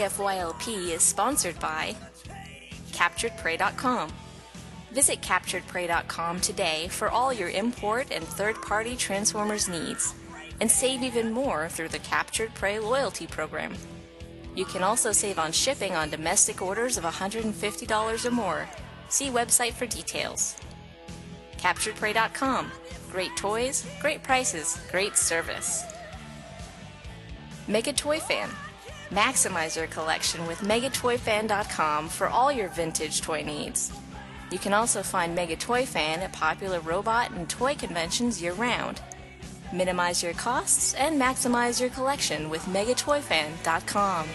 TFYLP is sponsored by CapturedPrey.com. Visit CapturedPrey.com today for all your import and third-party Transformers needs, and save even more through the Captured Prey loyalty program. You can also save on shipping on domestic orders of $150 or more. See website for details. CapturedPrey.com. Great toys, great prices, great service. Mega Toy Fan. Maximize your collection with MegaToyFan.com for all your vintage toy needs. You can also find Mega Toy Fan at popular robot and toy conventions year-round. Minimize your costs and maximize your collection with MegaToyFan.com.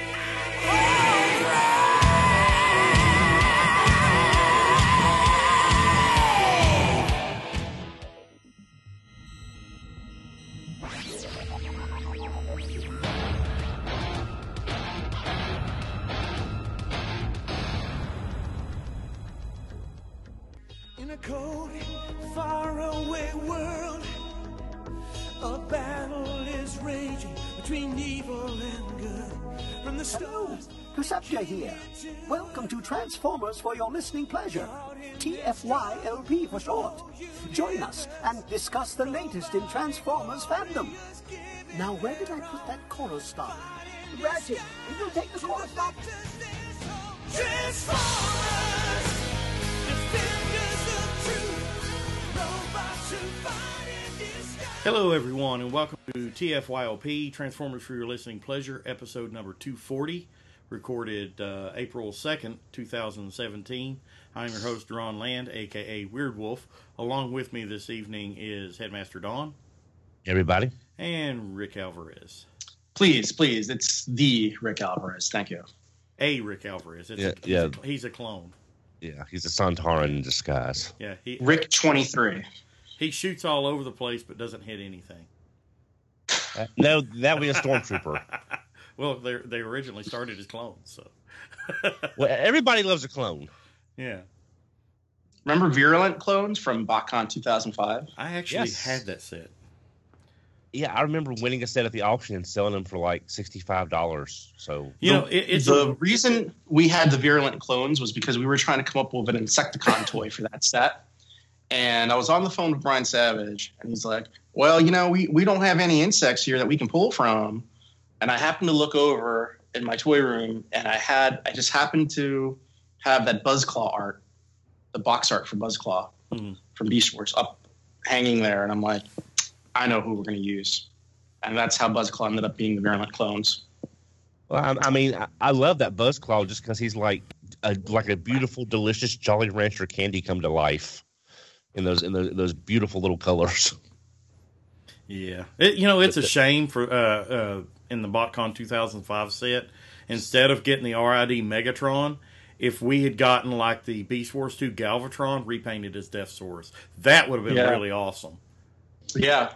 In a cold, faraway world, a battle is raging between evil and good. From the stars, Perceptia here. Welcome to Transformers for your listening pleasure. TFYLP for short. Join us and discuss the latest in Transformers fandom. Now, where did I put that chorus stop? Ratchet, will you take the chorus stop? Transformers, defenders of truth, robots who fight in disguise. Hello, everyone, and welcome to TFYLP, Transformers for Your Listening Pleasure, episode number 240, recorded April 2nd, 2017. I'm your host, Ron Land, a.k.a. Weird Wolf. Along with me this evening is Headmaster Dawn. Everybody. And Rick Alvarez. Please, it's the Rick Alvarez. Thank you. A Rick Alvarez. He's a clone. Yeah, he's a Sontaran in disguise. Yeah, Rick 23. He shoots all over the place but doesn't hit anything. No, that would be a stormtrooper. Well, they originally started as clones, so. Well, everybody loves a clone. Yeah. Remember Virulent clones from BotCon 2005? I actually had that set. Yeah, I remember winning a set at the auction and selling them for like $65. So it's the reason we had the Virulent clones was because we were trying to come up with an Insecticon toy for that set. And I was on the phone with Brian Savage, and he's like, well, we don't have any insects here that we can pull from. And I happened to look over in my toy room, and I just happened to have that BuzzClaw art, the box art for BuzzClaw from Beast Wars up hanging there. And I'm like, I know who we're going to use. And that's how BuzzClaw ended up being the Virulent clones. Well, I mean, I love that BuzzClaw just because he's like a beautiful, delicious Jolly Rancher candy come to life in those beautiful little colors. Yeah. It's a shame for in the BotCon 2005 set, instead of getting the RID Megatron, if we had gotten like the Beast Wars 2 Galvatron repainted as Deathsaurus, that would have been really awesome. Yeah.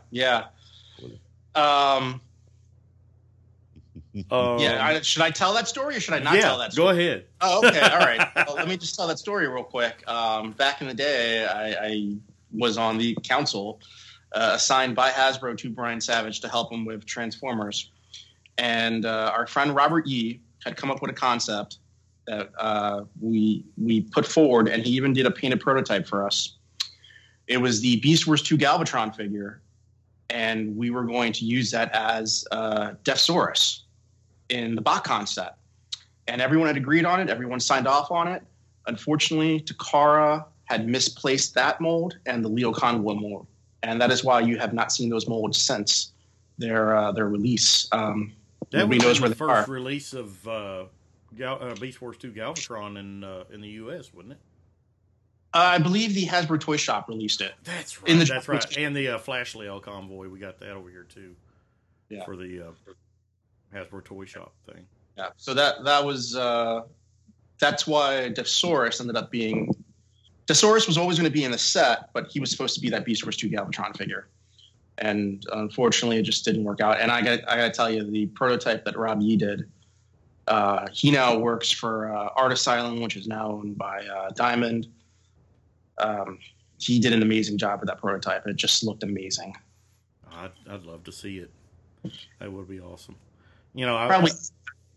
Should I tell that story or should I not tell that story? Go ahead. Oh, okay. All right. Well, let me just tell that story real quick. Back in the day, I was on the council assigned by Hasbro to Brian Savage to help him with Transformers. And our friend Robert Yee had come up with a concept that we put forward, and he even did a painted prototype for us. It was the Beast Wars 2 Galvatron figure, and we were going to use that as Deathsaurus in the BotCon set. And everyone had agreed on it. Everyone signed off on it. Unfortunately, Takara had misplaced that mold and the Leo Conway mold. And that is why you have not seen those molds since their release. That was the first release of Beast Wars 2 Galvatron in the U.S., wasn't it? I believe the Hasbro Toy Shop released it. That's right. That's right. And the Flash Leo Convoy, we got that over here too. Yeah. For the Hasbro Toy Shop thing. Yeah. So that was that's why Deathsaurus ended up being. Deathsaurus was always going to be in the set, but he was supposed to be that Beast Wars 2 Galvatron figure, and unfortunately, it just didn't work out. And I got to tell you, the prototype that Rob Yee did, he now works for Art Asylum, which is now owned by Diamond. He did an amazing job with that prototype. It just looked amazing. I'd love to see it. That would be awesome.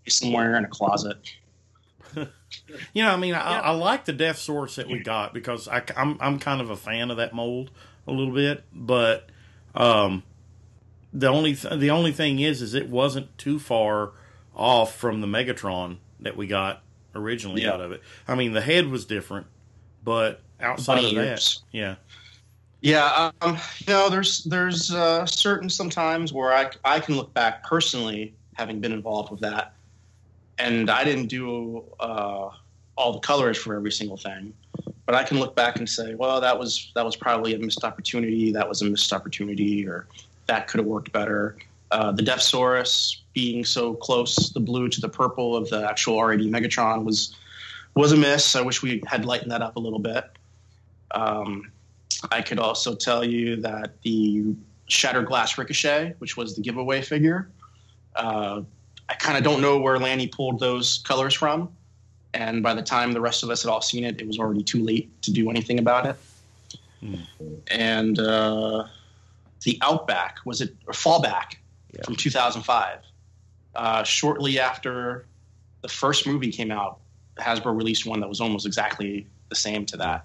somewhere in a closet. You know, I mean, I like the Death Source that we got because I'm kind of a fan of that mold a little bit, but the only thing is it wasn't too far off from the Megatron that we got originally out of it. I mean, the head was different, but outside of that, yeah. Yeah, there's certain sometimes where I can look back personally, having been involved with that, and I didn't do all the colors for every single thing, but I can look back and say, well, that was probably a missed opportunity. That was a missed opportunity, or that could have worked better. The Deathsaurus being so close, the blue to the purple of the actual RAD Megatron was a miss. I wish we had lightened that up a little bit. I could also tell you that the Shattered Glass Ricochet, which was the giveaway figure, I kind of don't know where Lanny pulled those colors from. And by the time the rest of us had all seen it, it was already too late to do anything about it. And the Outback, was it or Fallback from 2005? Shortly after the first movie came out, Hasbro released one that was almost exactly the same to that.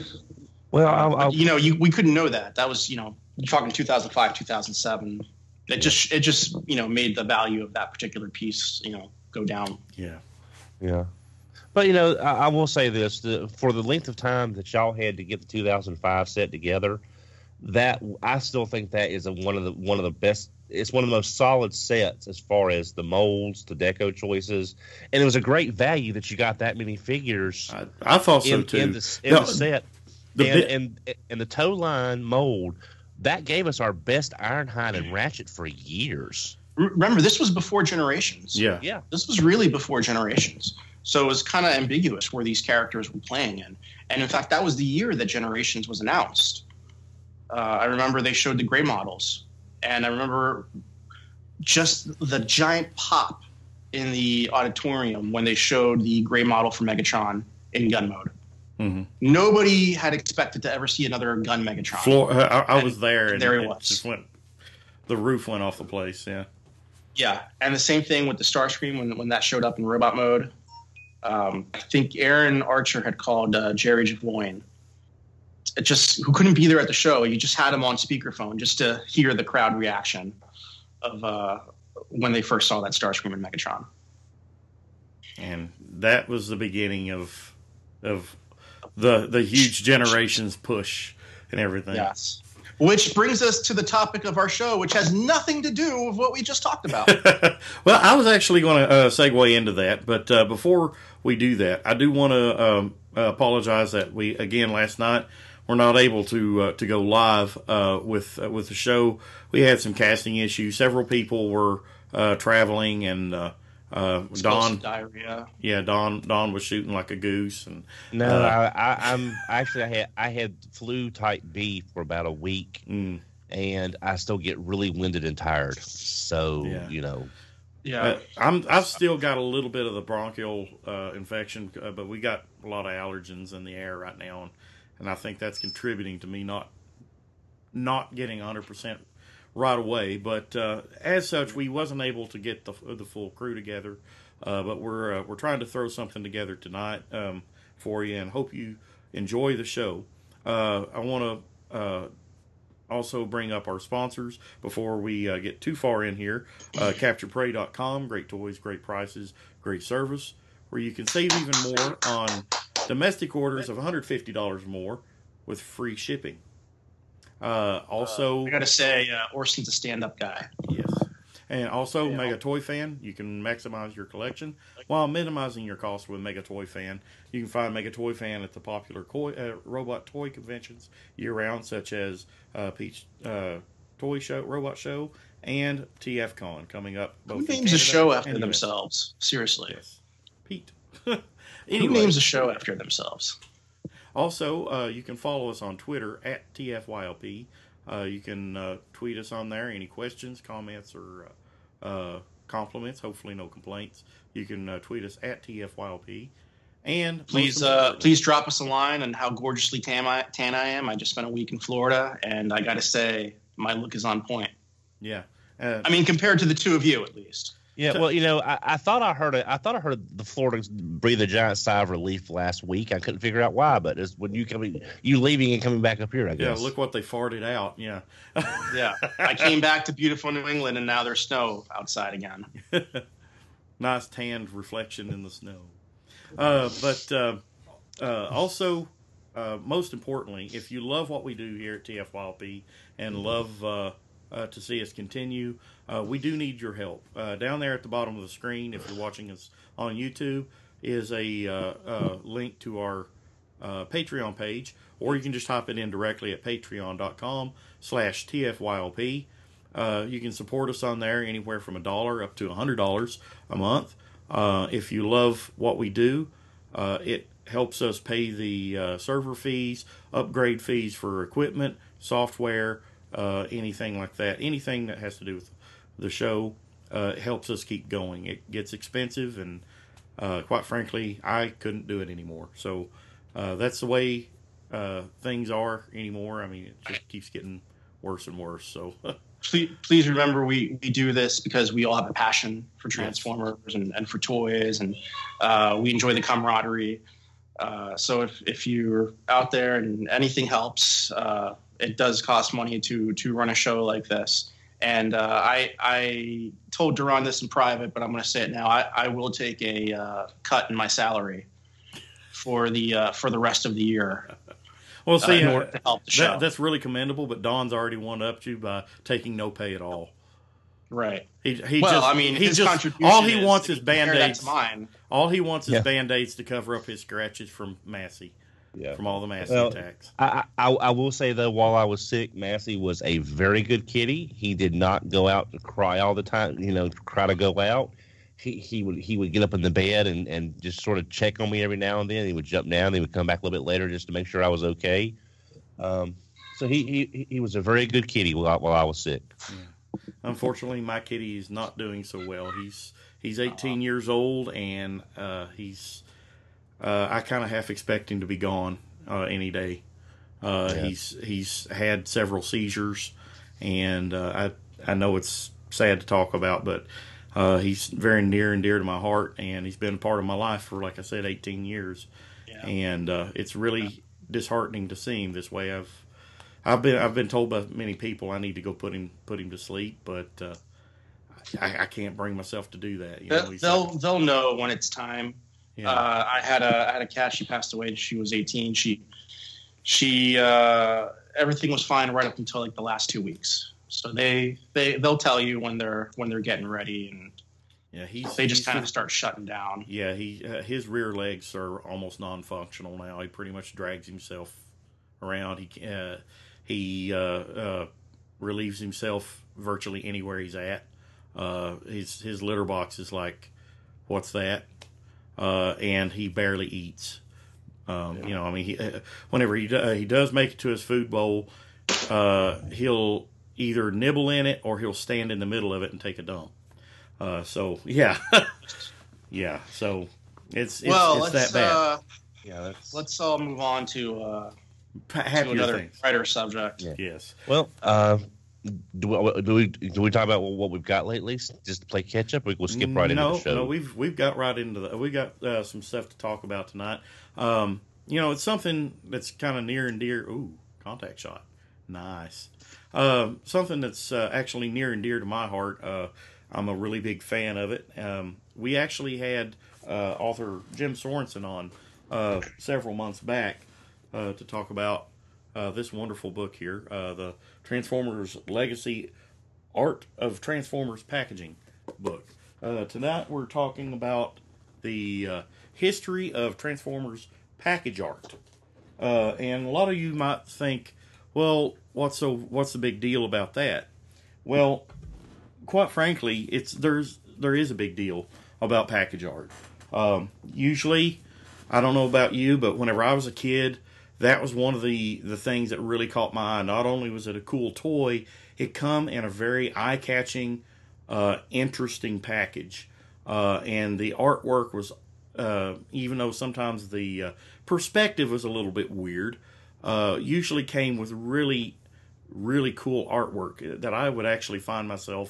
Well, we couldn't know that. That was, you're talking 2005, 2007. It just made the value of that particular piece, go down. Yeah. But, I will say this. For the length of time that y'all had to get the 2005 set together, that I still think that is one of the best. It's one of the most solid sets as far as the molds, the deco choices, and it was a great value that you got that many figures. I thought so too. In the set, and the toe line mold that gave us our best Ironhide and Ratchet for years. Remember, this was before Generations. Yeah. This was really before Generations. So it was kind of ambiguous where these characters were playing in. And in fact, that was the year that Generations was announced. I remember they showed the gray models. And I remember just the giant pop in the auditorium when they showed the gray model for Megatron in gun mode. Mm-hmm. Nobody had expected to ever see another gun Megatron. I was there, and there it was. The roof went off the place, yeah. Yeah, and the same thing with the Starscream when that showed up in robot mode. I think Aaron Archer had called Jerry Javoyne, who couldn't be there at the show. You just had him on speakerphone just to hear the crowd reaction of when they first saw that Starscream and Megatron. And that was the beginning of the huge Generations push and everything. Yes. Which brings us to the topic of our show, which has nothing to do with what we just talked about. Well, I was actually going to segue into that, but before we do that, I do want to apologize that last night we're not able to go live with the show. We had some casting issues. Several people were traveling, and Don diarrhea. Yeah, Don was shooting like a goose, and I had flu type B for about a week, and I still get really winded and tired. So Yeah, I've still got a little bit of the bronchial infection, but we got a lot of allergens in the air right now, and I think that's contributing to me not getting 100% right away. But as such, we wasn't able to get the full crew together. But we're trying to throw something together tonight for you, and hope you enjoy the show. I want to also bring up our sponsors before we get too far in here. CapturedPrey.com, great toys, great prices, great service, where you can save even more on domestic orders of $150 or more with free shipping. Also, I got to say, Orson's a stand-up guy. Yes. And also, Mega Toy Fan, you can maximize your collection while minimizing your costs with Mega Toy Fan. You can find Mega Toy Fan at the popular robot toy conventions year-round, such as Peach Toy Show, Robot Show, and TFCon coming up. Who names a show after themselves? Seriously. Yes. Pete. Anyway. Who names a show after themselves? Also, you can follow us on Twitter at TFYLP. You can tweet us on there. Any questions, comments, or compliments. Hopefully no complaints. You can tweet us at TFYLP. And please drop us a line on how gorgeously tan I am. I just spent a week in Florida, and I got to say, my look is on point. Yeah. I mean, compared to the two of you, at least. Yeah, well, I thought I heard the Floridians breathe a giant sigh of relief last week. I couldn't figure out why, but it's when you leaving and coming back up here, I guess. Yeah, look what they farted out. Yeah. Yeah, I came back to beautiful New England, and now there's snow outside again. Nice tanned reflection in the snow. But also, most importantly, if you love what we do here at TFYLP and love to see us continue, we do need your help. Down there at the bottom of the screen, if you're watching us on YouTube, is a link to our Patreon page, or you can just type it in directly at patreon.com/TFYLP. You can support us on there anywhere from $1 up to $100 a month. If you love what we do, it helps us pay the server fees, upgrade fees for equipment, software, anything like that. Anything that has to do with the show helps us keep going. It gets expensive, and quite frankly, I couldn't do it anymore. So that's the way things are anymore. I mean, it just keeps getting worse and worse. So please remember, we do this because we all have a passion for Transformers and for toys, and we enjoy the camaraderie. So if you're out there and anything helps, it does cost money to run a show like this. And I told Duran this in private, but I'm going to say it now. I will take a cut in my salary for the rest of the year. Well, see, in order to help the show. That's really commendable, but Don's already one-upped you by taking no pay at all. Right. His contribution all he wants is Band-Aids. All he wants is Band-Aids to cover up his scratches from Massey. Yeah. From all the Massey attacks. I will say, though, while I was sick, Massey was a very good kitty. He did not go out and cry all the time, try to go out. He would get up in the bed and just sort of check on me every now and then. He would jump down. He would come back a little bit later just to make sure I was okay. So he was a very good kitty while I was sick. Yeah. Unfortunately, my kitty is not doing so well. He's 18 years old, and I kind of half expect him to be gone any day. He's had several seizures, and I know it's sad to talk about, but he's very near and dear to my heart, and he's been a part of my life for, like I said, 18 years. Yeah. And it's really disheartening to see him this way. I've been told by many people I need to go put him to sleep, but I can't bring myself to do that. They'll know when it's time. Yeah. I had a cat. She passed away. She was 18. She everything was fine right up until like the last 2 weeks. So they'll tell you when they're getting ready, and they just kind of start shutting down. Yeah, his rear legs are almost non-functional now. He pretty much drags himself around. He relieves himself virtually anywhere he's at. His litter box is like, what's that? And he barely eats. Whenever he does make it to his food bowl, he'll either nibble in it or he'll stand in the middle of it and take a dump. So yeah. So it's that bad. Let's all move on to another brighter subject. Yeah. Yes. Well, do we talk about what we've got lately? Just to play catch up. We'll skip right into the show. No, we've got right into we got some stuff to talk about tonight. It's something that's kind of near and dear. Ooh, contact shot, nice. Something that's actually near and dear to my heart. I'm a really big fan of it. We actually had author Jim Sorensen on several months back to talk about this wonderful book here, the Transformers Legacy Art of Transformers Packaging book. Tonight we're talking about the history of Transformers package art. And a lot of you might think, well, what's the big deal about that? Well, quite frankly, there is a big deal about package art. Usually, I don't know about you, but whenever I was a kid, that was one of the things that really caught my eye. Not only was it a cool toy, it come in a very eye-catching, interesting package. And the artwork was, even though sometimes the perspective was a little bit weird, usually came with really, really cool artwork that I would actually find myself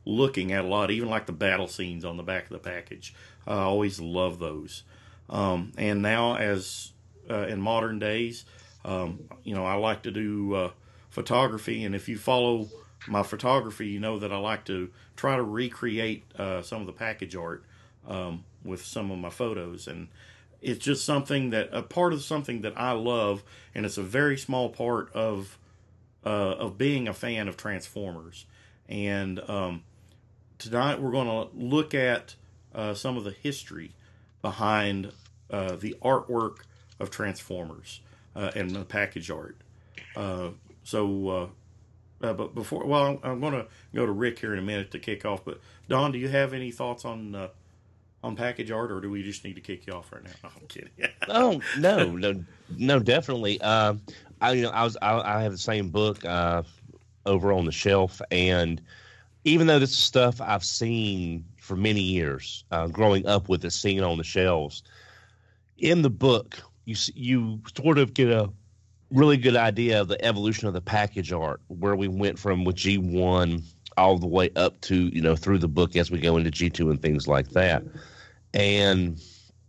looking at a lot, even like the battle scenes on the back of the package. I always love those. And now, as in modern days, I like to do photography, and if you follow my photography, you know that I like to try to recreate some of the package art with some of my photos, and it's just something that a part of something that I love, and it's a very small part of being a fan of Transformers. And tonight we're going to look at some of the history behind the artwork of Transformers and the package art. But before, I'm going to go to Rick here in a minute to kick off. But Don, do you have any thoughts on package art, or do we just need to kick you off right now? No, I'm kidding. Oh no, definitely. I have the same book over on the shelf, and even though this is stuff I've seen for many years, growing up with it, seeing it on the shelves, in the book you sort of get a really good idea of the evolution of the package art, where we went from with G1 all the way up to, through the book as we go into G2 and things like that. And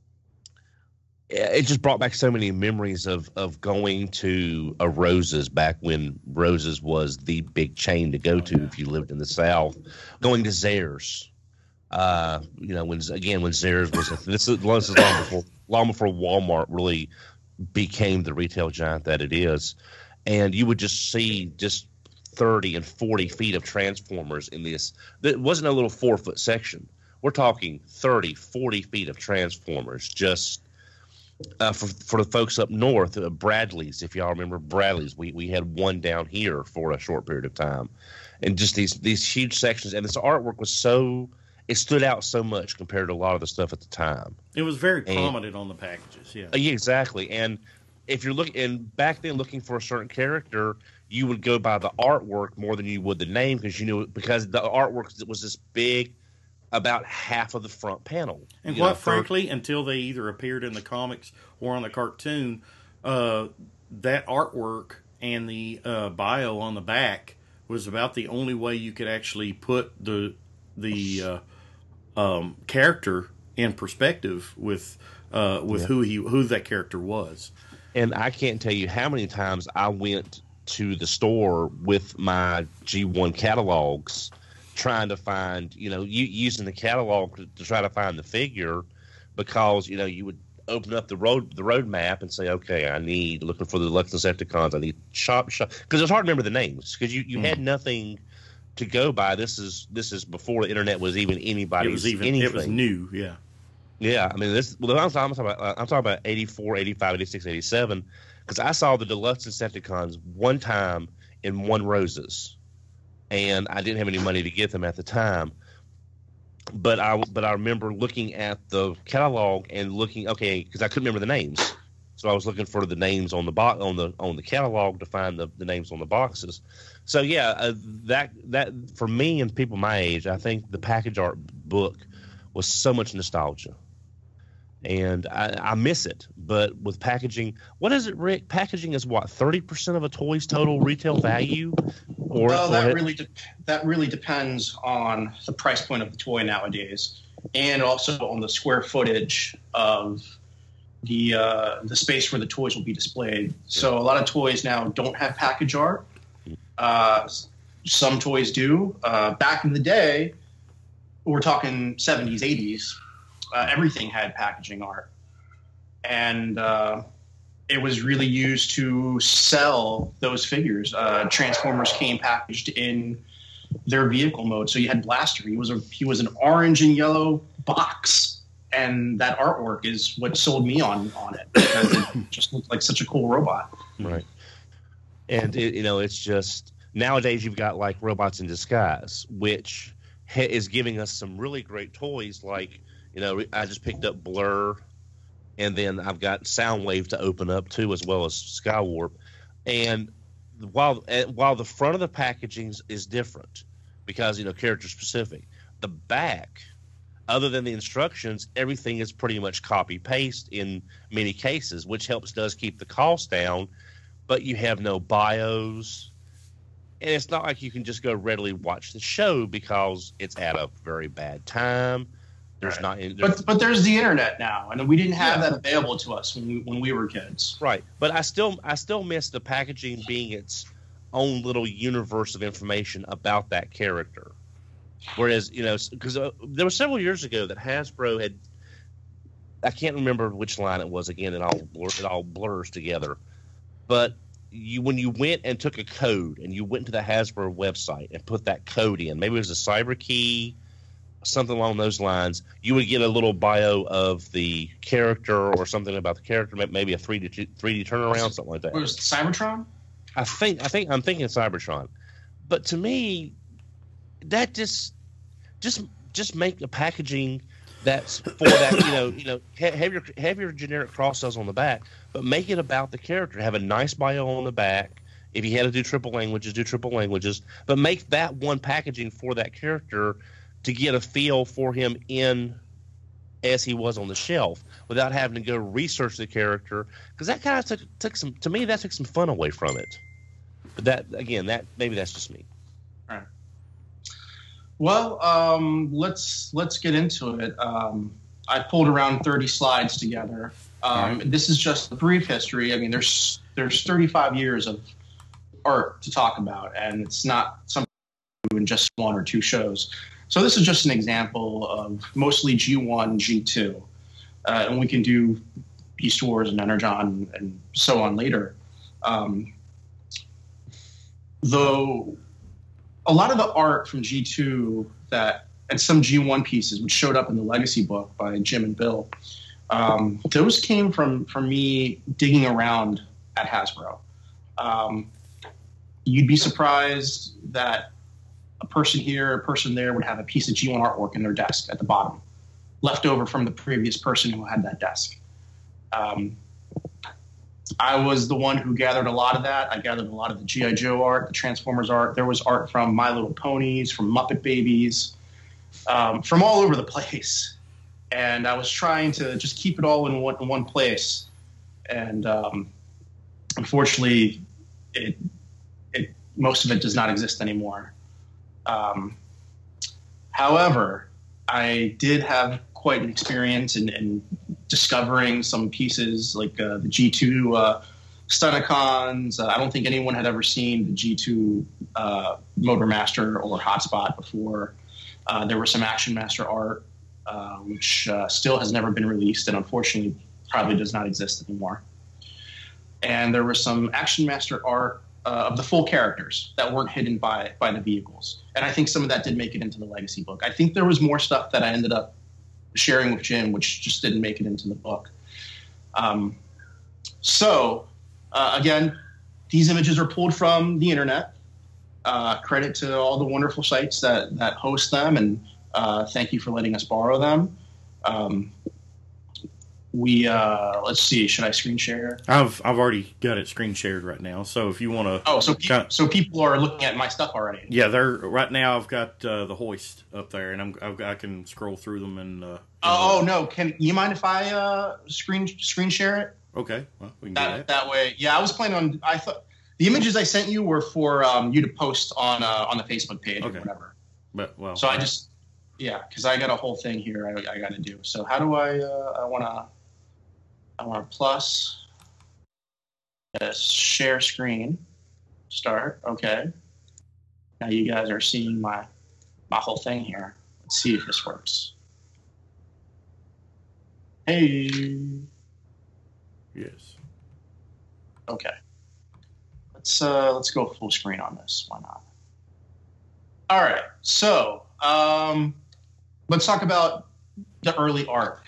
it just brought back so many memories of going to a Rose's back when Rose's was the big chain to go to if you lived in the South, going to Zayre's. When Zayre's was this is long before Walmart really became the retail giant that it is, and you would just see 30 and 40 feet of Transformers in this. It wasn't a little 4-foot section. We're talking 30, 40 feet of Transformers. Just for the folks up north, Bradley's. If y'all remember Bradley's, we had one down here for a short period of time, and just these huge sections. And this artwork was it stood out so much compared to a lot of the stuff at the time. It was very prominent on the packages, yeah. Yeah, exactly. And if you're back then looking for a certain character, you would go by the artwork more than you would the name, because the artwork was this big, about half of the front panel. And quite frankly, until they either appeared in the comics or on the cartoon, that artwork and the bio on the back was about the only way you could actually put the character in perspective with who that character was. And I can't tell you how many times I went to the store with my G1 catalogs trying to find, using the catalog to try to find the figure, because, you would open up the road map and say, okay, looking for the Deluxe Decepticons, I need shop, because it's hard to remember the names, because you had nothing to go by. This is before the internet was even anybody's anything. It was new, yeah. Yeah, I mean, I'm talking about 84, 85, 86, 87, because I saw the Deluxe Decepticons one time in one Rose's, and I didn't have any money to get them at the time. But I remember looking at the catalog and looking, okay, because I couldn't remember the names, so I was looking for the names on the box on the catalog to find the names on the boxes. So yeah, that for me and people my age, I think the package art book was so much nostalgia. And I miss it. But with packaging, what is it, Rick? Packaging is what, 30% of a toy's total retail value? That really depends on the price point of the toy nowadays, and also on the square footage of the space where the toys will be displayed. So a lot of toys now don't have package art. Some toys do. Back in the day, we're talking 70s, 80s. Everything had packaging art, and it was really used to sell those figures. Transformers came packaged in their vehicle mode, so you had Blaster. He was an orange and yellow box, and that artwork is what sold me on it, because it just looked like such a cool robot. Right, and it's just nowadays you've got like Robots in Disguise, which is giving us some really great toys like. I just picked up Blur, and then I've got Soundwave to open up too, as well as Skywarp. And while the front of the packaging is different because character specific, the back, other than the instructions, everything is pretty much copy paste in many cases, which does keep the cost down. But you have no bios, And it's not like you can just go readily watch the show because it's at a very bad time. There's not, but there's the internet now, and we didn't have that available to us when we were kids. Right, but I still miss the packaging being its own little universe of information about that character. Whereas, because there was several years ago that Hasbro had, I can't remember which line it was again. It all blurs together, but when you went and took a code and you went to the Hasbro website and put that code in, maybe it was a cyber key, something along those lines, you would get a little bio of the character or something about the character, maybe a 3D turnaround, something like that. Was it Cybertron? I'm thinking Cybertron, but to me, that just make the packaging that's for that. Have your generic cross cells on the back, but make it about the character. Have a nice bio on the back. If you had to do triple languages, do triple languages, but make that one packaging for that character to get a feel for him as he was on the shelf without having to go research the character, because that kind of took some fun away from it. But that maybe that's just me. All right. Well, let's get into it. I pulled around 30 slides together. This is just a brief history. I mean, there's 35 years of art to talk about, and it's not something in just one or two shows. So this is just an example of mostly G1, G2, and we can do Beast Wars and Energon and so on later. Though a lot of the art from G2 and some G1 pieces, which showed up in the Legacy book by Jim and Bill, those came from me digging around at Hasbro. You'd be surprised that a person here, a person there would have a piece of G1 artwork in their desk at the bottom, left over from the previous person who had that desk. I was the one who gathered a lot of that. I gathered a lot of the G.I. Joe art, the Transformers art. There was art from My Little Ponies, from Muppet Babies, from all over the place. And I was trying to just keep it all in one place. And unfortunately, most of it does not exist anymore. However, I did have quite an experience in discovering some pieces like the G2 Stunticons. I don't think anyone had ever seen the G2 Motormaster or Hotspot before. There was some Action Master art, which still has never been released and unfortunately probably does not exist anymore. And there was some Action Master art of the full characters that weren't hidden by the vehicles. And I think some of that did make it into the Legacy book. I think there was more stuff that I ended up sharing with Jim, which just didn't make it into the book. Again, these images are pulled from the internet. Credit to all the wonderful sites that host them, and thank you for letting us borrow them. Let's see. Should I screen share? I've already got it screen shared right now. So if you want to, so people are looking at my stuff already. Yeah, they're right now. I've got the hoist up there, and I can scroll through them and. No! Can you mind if I screen share it? Okay, well, we can do that. That way. Yeah, I was planning on. I thought the images I sent you were for you to post on the Facebook page or whatever. But well, so I just because I got a whole thing here I got to do. So how do I want to plus share screen. Start. Okay. Now you guys are seeing my whole thing here. Let's see if this works. Hey. Yes. Okay. Let's go full screen on this. Why not? All right. So let's talk about the early art.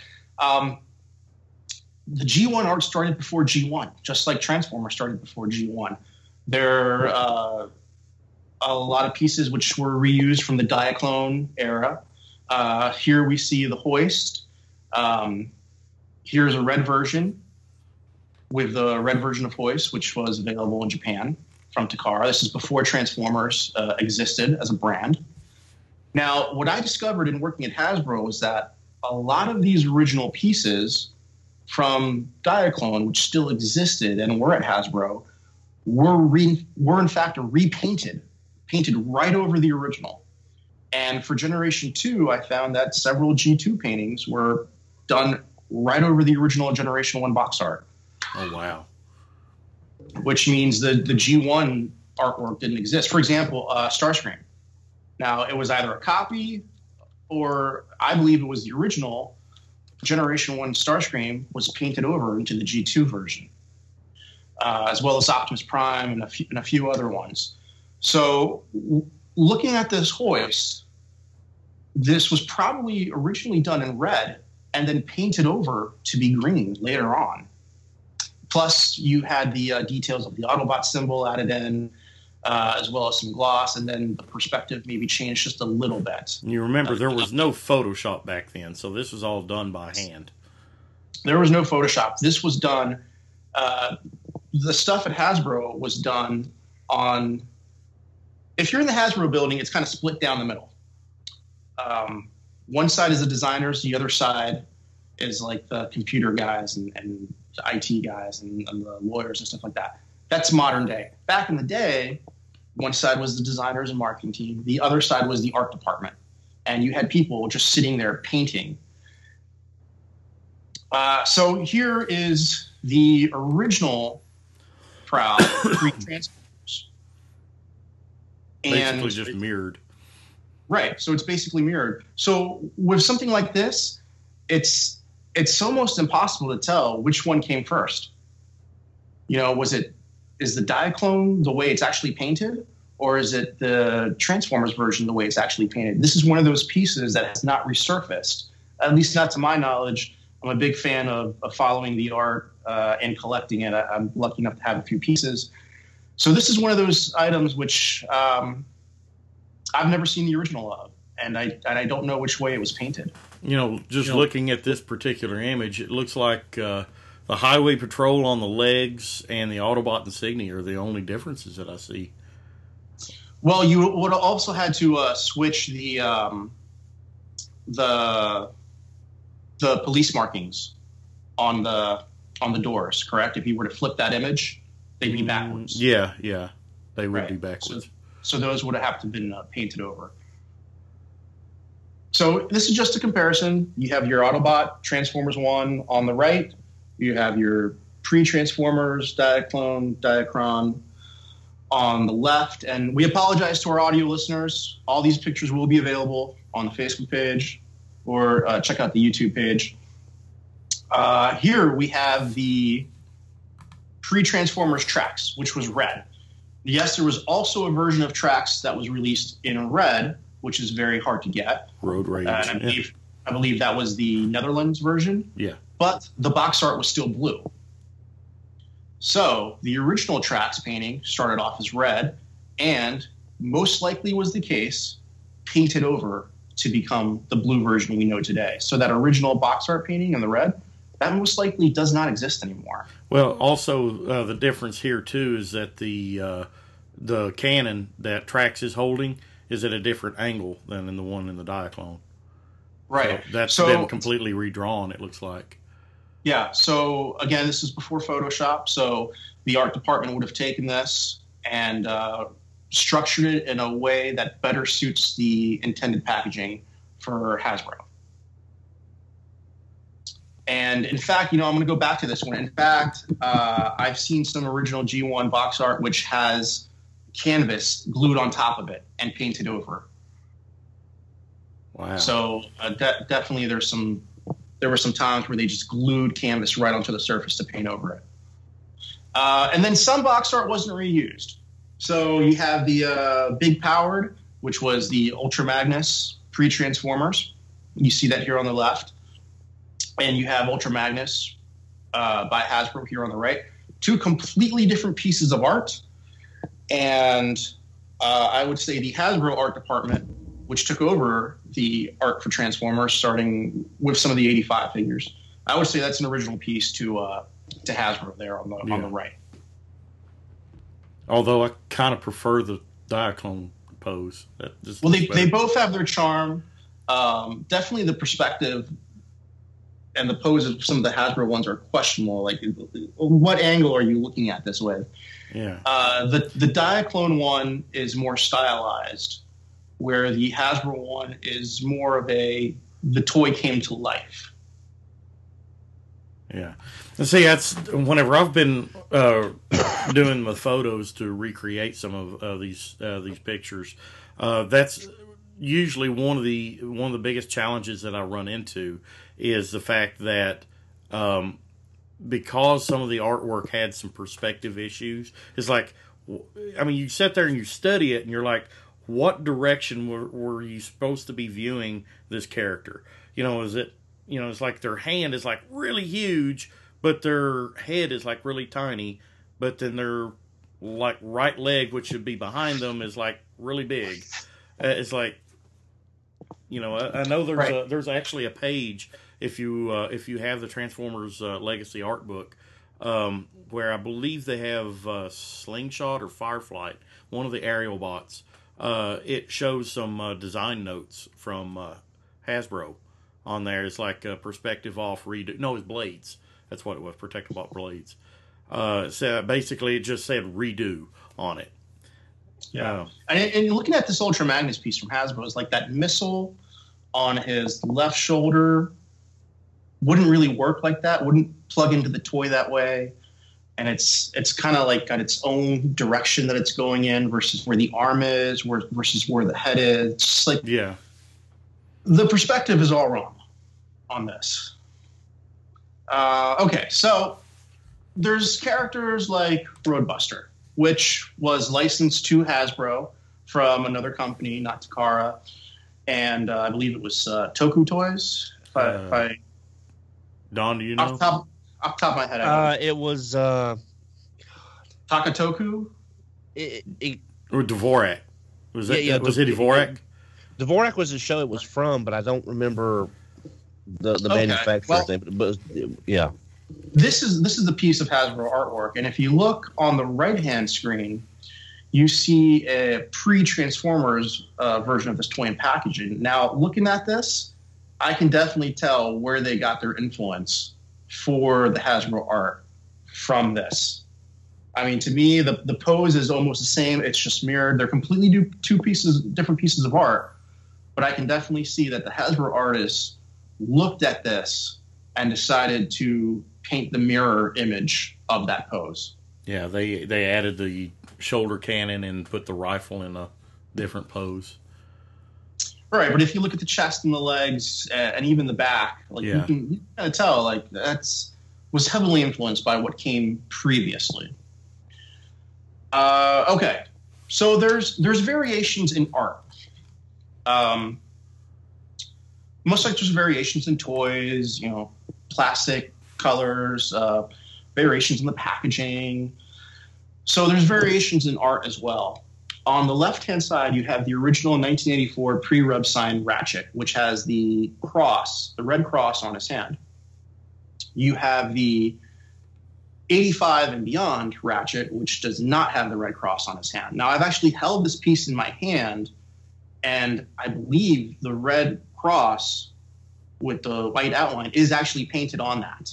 The G1 art started before G1, just like Transformers started before G1. There are a lot of pieces which were reused from the Diaclone era. Here we see the hoist. Here's a red version with the red version of hoist, which was available in Japan from Takara. This is before Transformers existed as a brand. Now, what I discovered in working at Hasbro was that a lot of these original pieces from Diaclone, which still existed and were at Hasbro, were in fact repainted painted right over the original. And for Generation 2, I found that several G2 paintings were done right over the original Generation 1 box art. Oh, wow. Which means the G1 artwork didn't exist. For example, Starscream. Now, it was either a copy or I believe it was the original Generation 1 Starscream was painted over into the G2 version, as well as Optimus Prime and a few other ones. So looking at this hoist, this was probably originally done in red and then painted over to be green later on. Plus, you had the details of the Autobot symbol added in, as well as some gloss, and then the perspective maybe changed just a little bit. And you remember there was no Photoshop back then, so this was all done by hand. There was no Photoshop. This was done, the stuff at Hasbro was done on, if you're in the Hasbro building, it's kind of split down the middle. One side is the designers, the other side is like the computer guys and the IT guys and the lawyers and stuff like that. That's modern day. Back in the day, one side was the designers and marketing team. The other side was the art department. And you had people just sitting there painting. So here is the original Prowl pre-Transformers. Basically just mirrored. Right. So it's basically mirrored. So with something like this, it's almost impossible to tell which one came first. You know, is the Diaclone the way it's actually painted, or is it the Transformers version the way it's actually painted? This is one of those pieces that has not resurfaced, at least not to my knowledge. I'm a big fan of following the art and collecting it. I'm lucky enough to have a few pieces. So this is one of those items which I've never seen the original of, and I don't know which way it was painted. You know, just looking at this particular image, it looks like the Highway Patrol on the legs and the Autobot insignia are the only differences that I see. Well, you would have also had to switch the police markings on the doors, correct? If you were to flip that image, they'd be backwards. Yeah, they would Right. be backwards. So those would have to been painted over. So this is just a comparison. You have your Autobot Transformers 1 on the right. You have your pre-Transformers Diaclone, Diacron on the left. And we apologize to our audio listeners. All these pictures will be available on the Facebook page or check out the YouTube page. Here we have the pre-Transformers Trax, which was red. Yes, there was also a version of Trax that was released in red, which is very hard to get. Road Rage. I believe that was the Netherlands version. Yeah. But the box art was still blue. So the original Trax painting started off as red and most likely was the case painted over to become the blue version we know today. So that original box art painting in the red, that most likely does not exist anymore. Well, also the difference here too is that the cannon that Trax is holding is at a different angle than in the one in the Diaclone. Right. So that's been completely redrawn, it looks like. Yeah. So again, this is before Photoshop. So the art department would have taken this and structured it in a way that better suits the intended packaging for Hasbro. And in fact, I'm going to go back to this one. In fact, I've seen some original G1 box art which has canvas glued on top of it and painted over. Wow. So definitely there were some times where they just glued canvas right onto the surface to paint over it. And then some box art wasn't reused. So you have the Big Powered, which was the Ultra Magnus pre-Transformers. You see that here on the left. And you have Ultra Magnus by Hasbro here on the right. Two completely different pieces of art. And I would say the Hasbro art department, which took over the art for Transformers, starting with some of the 85 figures, I would say that's an original piece to Hasbro there on the right. Although I kind of prefer the Diaclone pose. Well, they both have their charm. Definitely the perspective and the poses of some of the Hasbro ones are questionable. Like, what angle are you looking at this with? Yeah. The Diaclone one is more stylized, where the Hasbro one is more of the toy came to life. Yeah. And see, that's whenever I've been doing the photos to recreate some of these pictures. That's usually one of the biggest challenges that I run into is the fact that because some of the artwork had some perspective issues, it's like, I mean, you sit there and you study it, and you're like, what direction were you supposed to be viewing this character? Is it, it's like their hand is like really huge, but their head is like really tiny, but then their like right leg, which should be behind them, is like really big. It's like, I know there's actually a page if you have the Transformers Legacy art book, where I believe they have Slingshot or Fireflight, one of the aerial bots. It shows some design notes from Hasbro on there. It's like perspective off redo. No, it's blades. That's what it was. Protective off blades. So basically, it just said redo on it. Yeah. And looking at this Ultra Magnus piece from Hasbro, it's like that missile on his left shoulder wouldn't really work like that. Wouldn't plug into the toy that way. And it's kind of like got its own direction that it's going in versus where the arm is, versus where the head is. It's just like, yeah, the perspective is all wrong on this. Okay, so there's characters like Roadbuster, which was licensed to Hasbro from another company, not Takara, and I believe it was Toku Toys. Don, do you know? Off the top of my head, it was Takatoku? Or Dvorak. Was it Dvorak? Dvorak was the show it was from, but I don't remember the manufacturer's name. But yeah. This is the piece of Hasbro artwork, and if you look on the right-hand screen, you see a pre-Transformers version of this toy and packaging. Now, looking at this, I can definitely tell where they got their influence for the Hasbro art from this. I mean, to me, the pose is almost the same. It's just mirrored. They're completely different pieces of art, but I can definitely see that the Hasbro artists looked at this and decided to paint the mirror image of that pose. Yeah, they added the shoulder cannon and put the rifle in a different pose. Right, but if you look at the chest and the legs and even the back, like you can kind of tell, like was heavily influenced by what came previously. Okay, so there's variations in art. Most like there's variations in toys, plastic colors, variations in the packaging. So there's variations in art as well. On the left-hand side, you have the original 1984 pre-rub signed Ratchet, which has the cross, the red cross on his hand. You have the 85 and beyond Ratchet, which does not have the red cross on his hand. Now, I've actually held this piece in my hand, and I believe the red cross with the white outline is actually painted on that.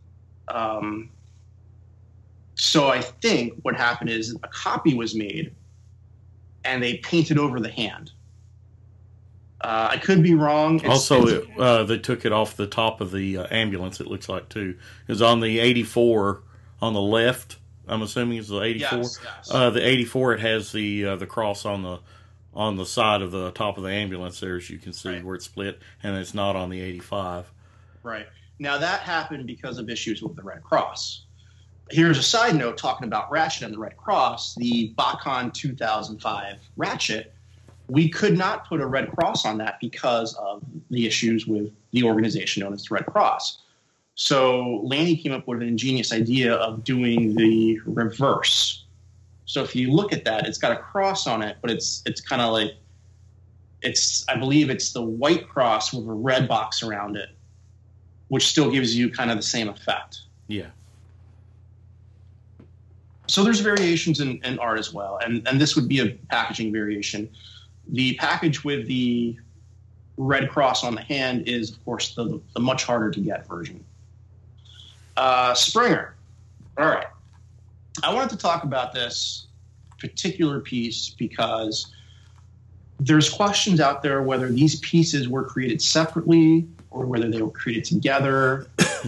So I think what happened is a copy was made, and they painted over the hand. I could be wrong. They took it off the top of the ambulance, it looks like, too. It's on the 84 on the left. I'm assuming it's the 84. Yes. The 84, it has the cross on the side of the top of the ambulance there, as you can see, where it's split, and it's not on the 85. Right. Now, that happened because of issues with the Red Cross. Here's a side note talking about Ratchet and the Red Cross. The BotCon 2005 Ratchet, we could not put a Red Cross on that because of the issues with the organization known as the Red Cross. So Lanny came up with an ingenious idea of doing the reverse. So if you look at that, it's got a cross on it, but it's kind of like, I believe it's the white cross with a red box around it, which still gives you kind of the same effect. Yeah. So there's variations in art as well, and this would be a packaging variation. The package with the red cross on the hand is, of course, the much harder to get version. Springer. All right. I wanted to talk about this particular piece because there's questions out there whether these pieces were created separately or whether they were created together.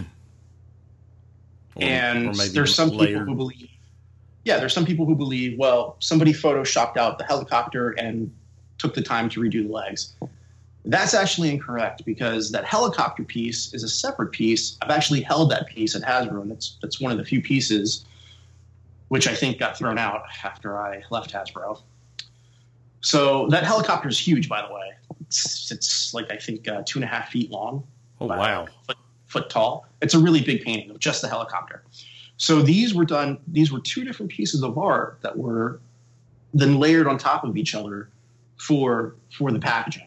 And there's some people who believe, there's some people who believe, well, somebody photoshopped out the helicopter and took the time to redo the legs. That's actually incorrect because that helicopter piece is a separate piece. I've actually held that piece at Hasbro, and that's one of the few pieces which I think got thrown out after I left Hasbro. So that helicopter is huge, by the way. It's like, I think, 2.5 feet long. Oh, wow. Foot tall. It's a really big painting of just the helicopter. So these were two different pieces of art that were then layered on top of each other for the packaging.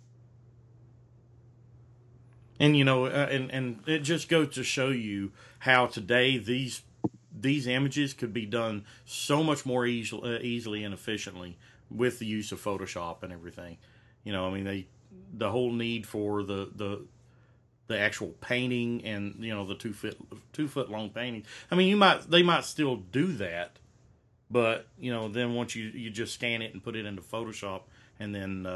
And, and it just goes to show you how today these images could be done so much more easily and efficiently with the use of Photoshop and everything. The whole need for the actual painting and, the 2 foot long painting. I mean, they might still do that, but, then once you just scan it and put it into Photoshop and then,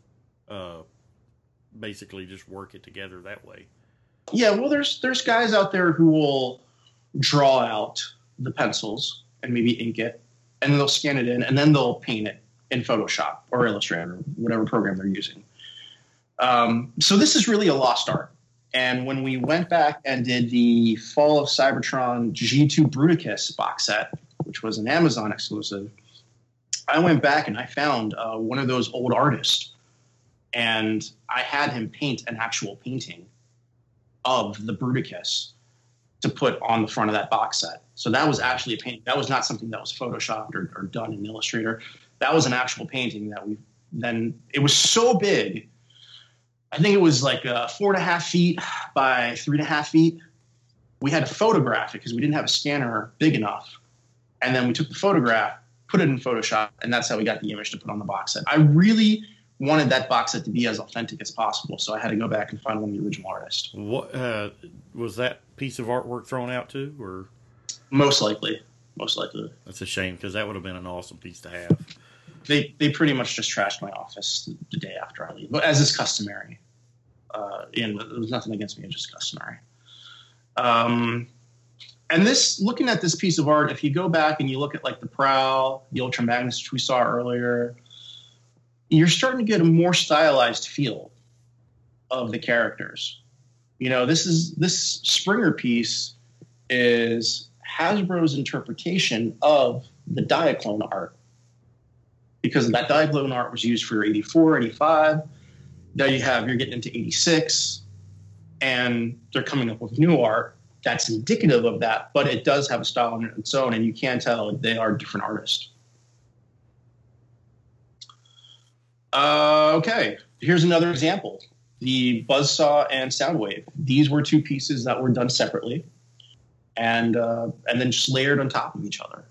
basically just work it together that way. Yeah, well, there's guys out there who will draw out the pencils and maybe ink it, and then they'll scan it in, and then they'll paint it in Photoshop or Illustrator, whatever program they're using. So this is really a lost art. And when we went back and did the Fall of Cybertron G2 Bruticus box set, which was an Amazon exclusive, I went back and I found one of those old artists. And I had him paint an actual painting of the Bruticus to put on the front of that box set. So that was actually a painting. That was not something that was Photoshopped or done in Illustrator. That was an actual painting that it was so big. I think it was like 4.5 feet by 3.5 feet. We had to photograph it because we didn't have a scanner big enough. And then we took the photograph, put it in Photoshop, and that's how we got the image to put on the box set. I really wanted that box set to be as authentic as possible, so I had to go back and find one of the original artists. What was that piece of artwork thrown out too, or most likely? That's a shame because that would have been an awesome piece to have. They pretty much just trashed my office the day after I leave, but as is customary. And there was nothing against me; it's just customary. And looking at this piece of art, if you go back and you look at like the Prowl, the Ultra Magnus, which we saw earlier, you're starting to get a more stylized feel of the characters. This Springer piece is Hasbro's interpretation of the Diaclone art, because that Diaclone art was used for 84, 85. Now you're getting into 86, and they're coming up with new art that's indicative of that, but it does have a style on its own, and you can tell they are different artists. Okay, here's another example. The Buzzsaw and Soundwave. These were two pieces that were done separately and then just layered on top of each other.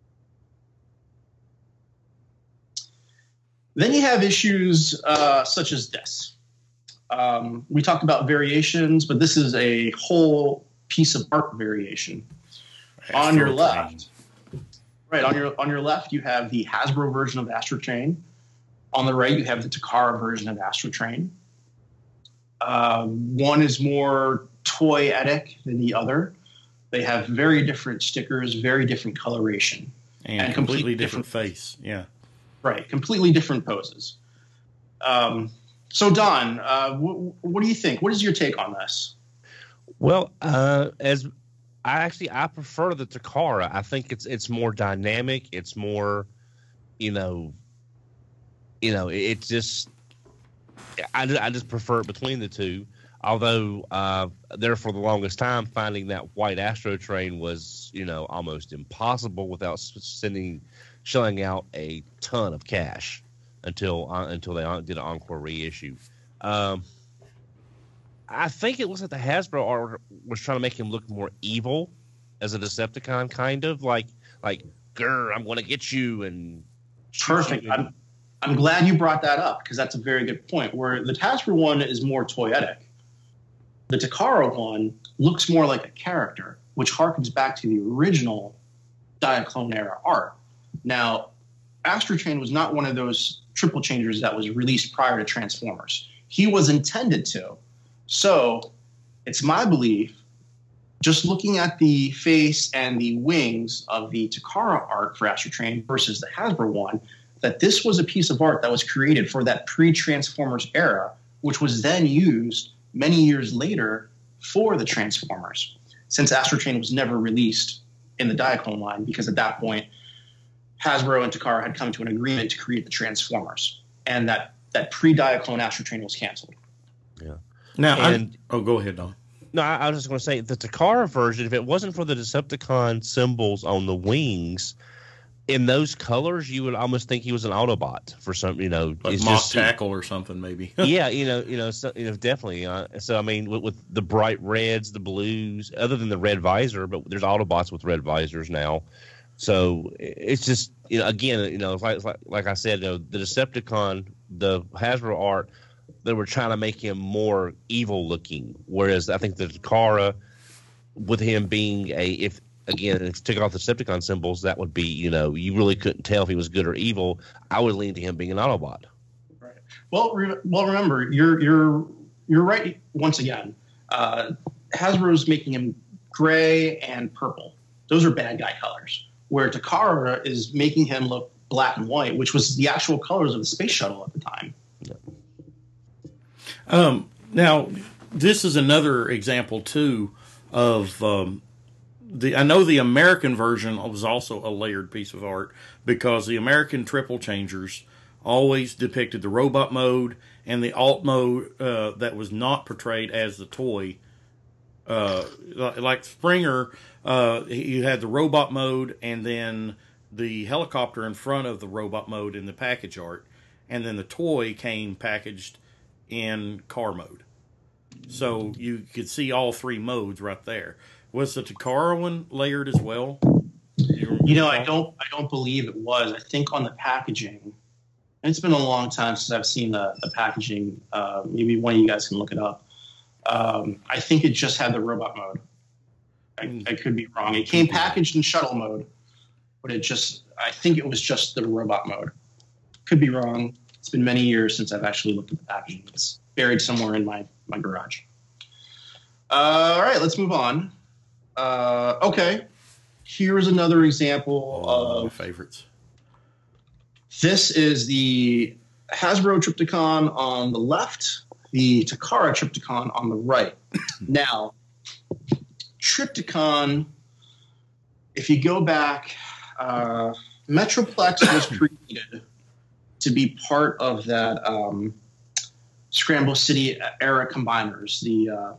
Then you have issues such as this. We talked about variations, but this is a whole piece of art variation. On your left, right, on your left, you have the Hasbro version of Astro Train. On the right, you have the Takara version of Astro Train. One is more toyetic than the other. They have very different stickers, very different coloration. And completely different face, yeah. Right, completely different poses. So, Don, what do you think? What is your take on this? Well, I prefer the Takara. I think it's more dynamic. It's more, it's just I just prefer it between the two. Although there for the longest time, finding that white Astro Train was almost impossible without shelling out a ton of cash until they did an encore reissue. I think it looks like the Hasbro art was trying to make him look more evil as a Decepticon, kind of like, grr, I'm going to get you and perfect. I'm glad you brought that up because that's a very good point. Where the Hasbro one is more toyetic, the Takara one looks more like a character, which harkens back to the original Diaclone era art. Now, Astrotrain was not one of those triple changers that was released prior to Transformers. He was intended to. So it's my belief, just looking at the face and the wings of the Takara art for Astrotrain versus the Hasbro one, that this was a piece of art that was created for that pre-Transformers era, which was then used many years later for the Transformers, since Astrotrain was never released in the Diaclone line, because at that point, Hasbro and Takara had come to an agreement to create the Transformers, and that pre-Diaclone Astrotrain was canceled. Yeah. Now, go ahead, Don. No, I was just going to say the Takara version, if it wasn't for the Decepticon symbols on the wings, in those colors, you would almost think he was an Autobot for some, like Mock Tackle or something, maybe. Yeah, definitely. So I mean, with the bright reds, the blues, other than the red visor, but there's Autobots with red visors now. So it's just, again, like I said, the Decepticon, the Hasbro art, they were trying to make him more evil looking, whereas I think the Takara, with him being if took off the Decepticon symbols, that would be, you really couldn't tell if he was good or evil. I would lean to him being an Autobot. Right. Well, remember, you're right. Once again, Hasbro's making him gray and purple. Those are bad guy colors. Where Takara is making him look black and white, which was the actual colors of the space shuttle at the time. Yeah. Now, this is another example too of. I know the American version was also a layered piece of art, because the American triple changers always depicted the robot mode and the alt mode that was not portrayed as the toy. Like Springer, you had the robot mode and then the helicopter in front of the robot mode in the package art, and then the toy came packaged in car mode. So you could see all three modes right there. Was the Takara one layered as well? I don't believe it was. I think on the packaging, it's been a long time since I've seen the packaging. Maybe one of you guys can look it up. I think it just had the robot mode. I could be wrong. It came packaged in shuttle mode, but I think it was just the robot mode. Could be wrong. It's been many years since I've actually looked at the packaging. It's buried somewhere in my garage. All right, let's move on. Okay, here's another example of favorites. This is the Hasbro Trypticon on the left, the Takara Trypticon on the right. Now, Trypticon, if you go back, Metroplex was created to be part of that Scramble City era combiners, the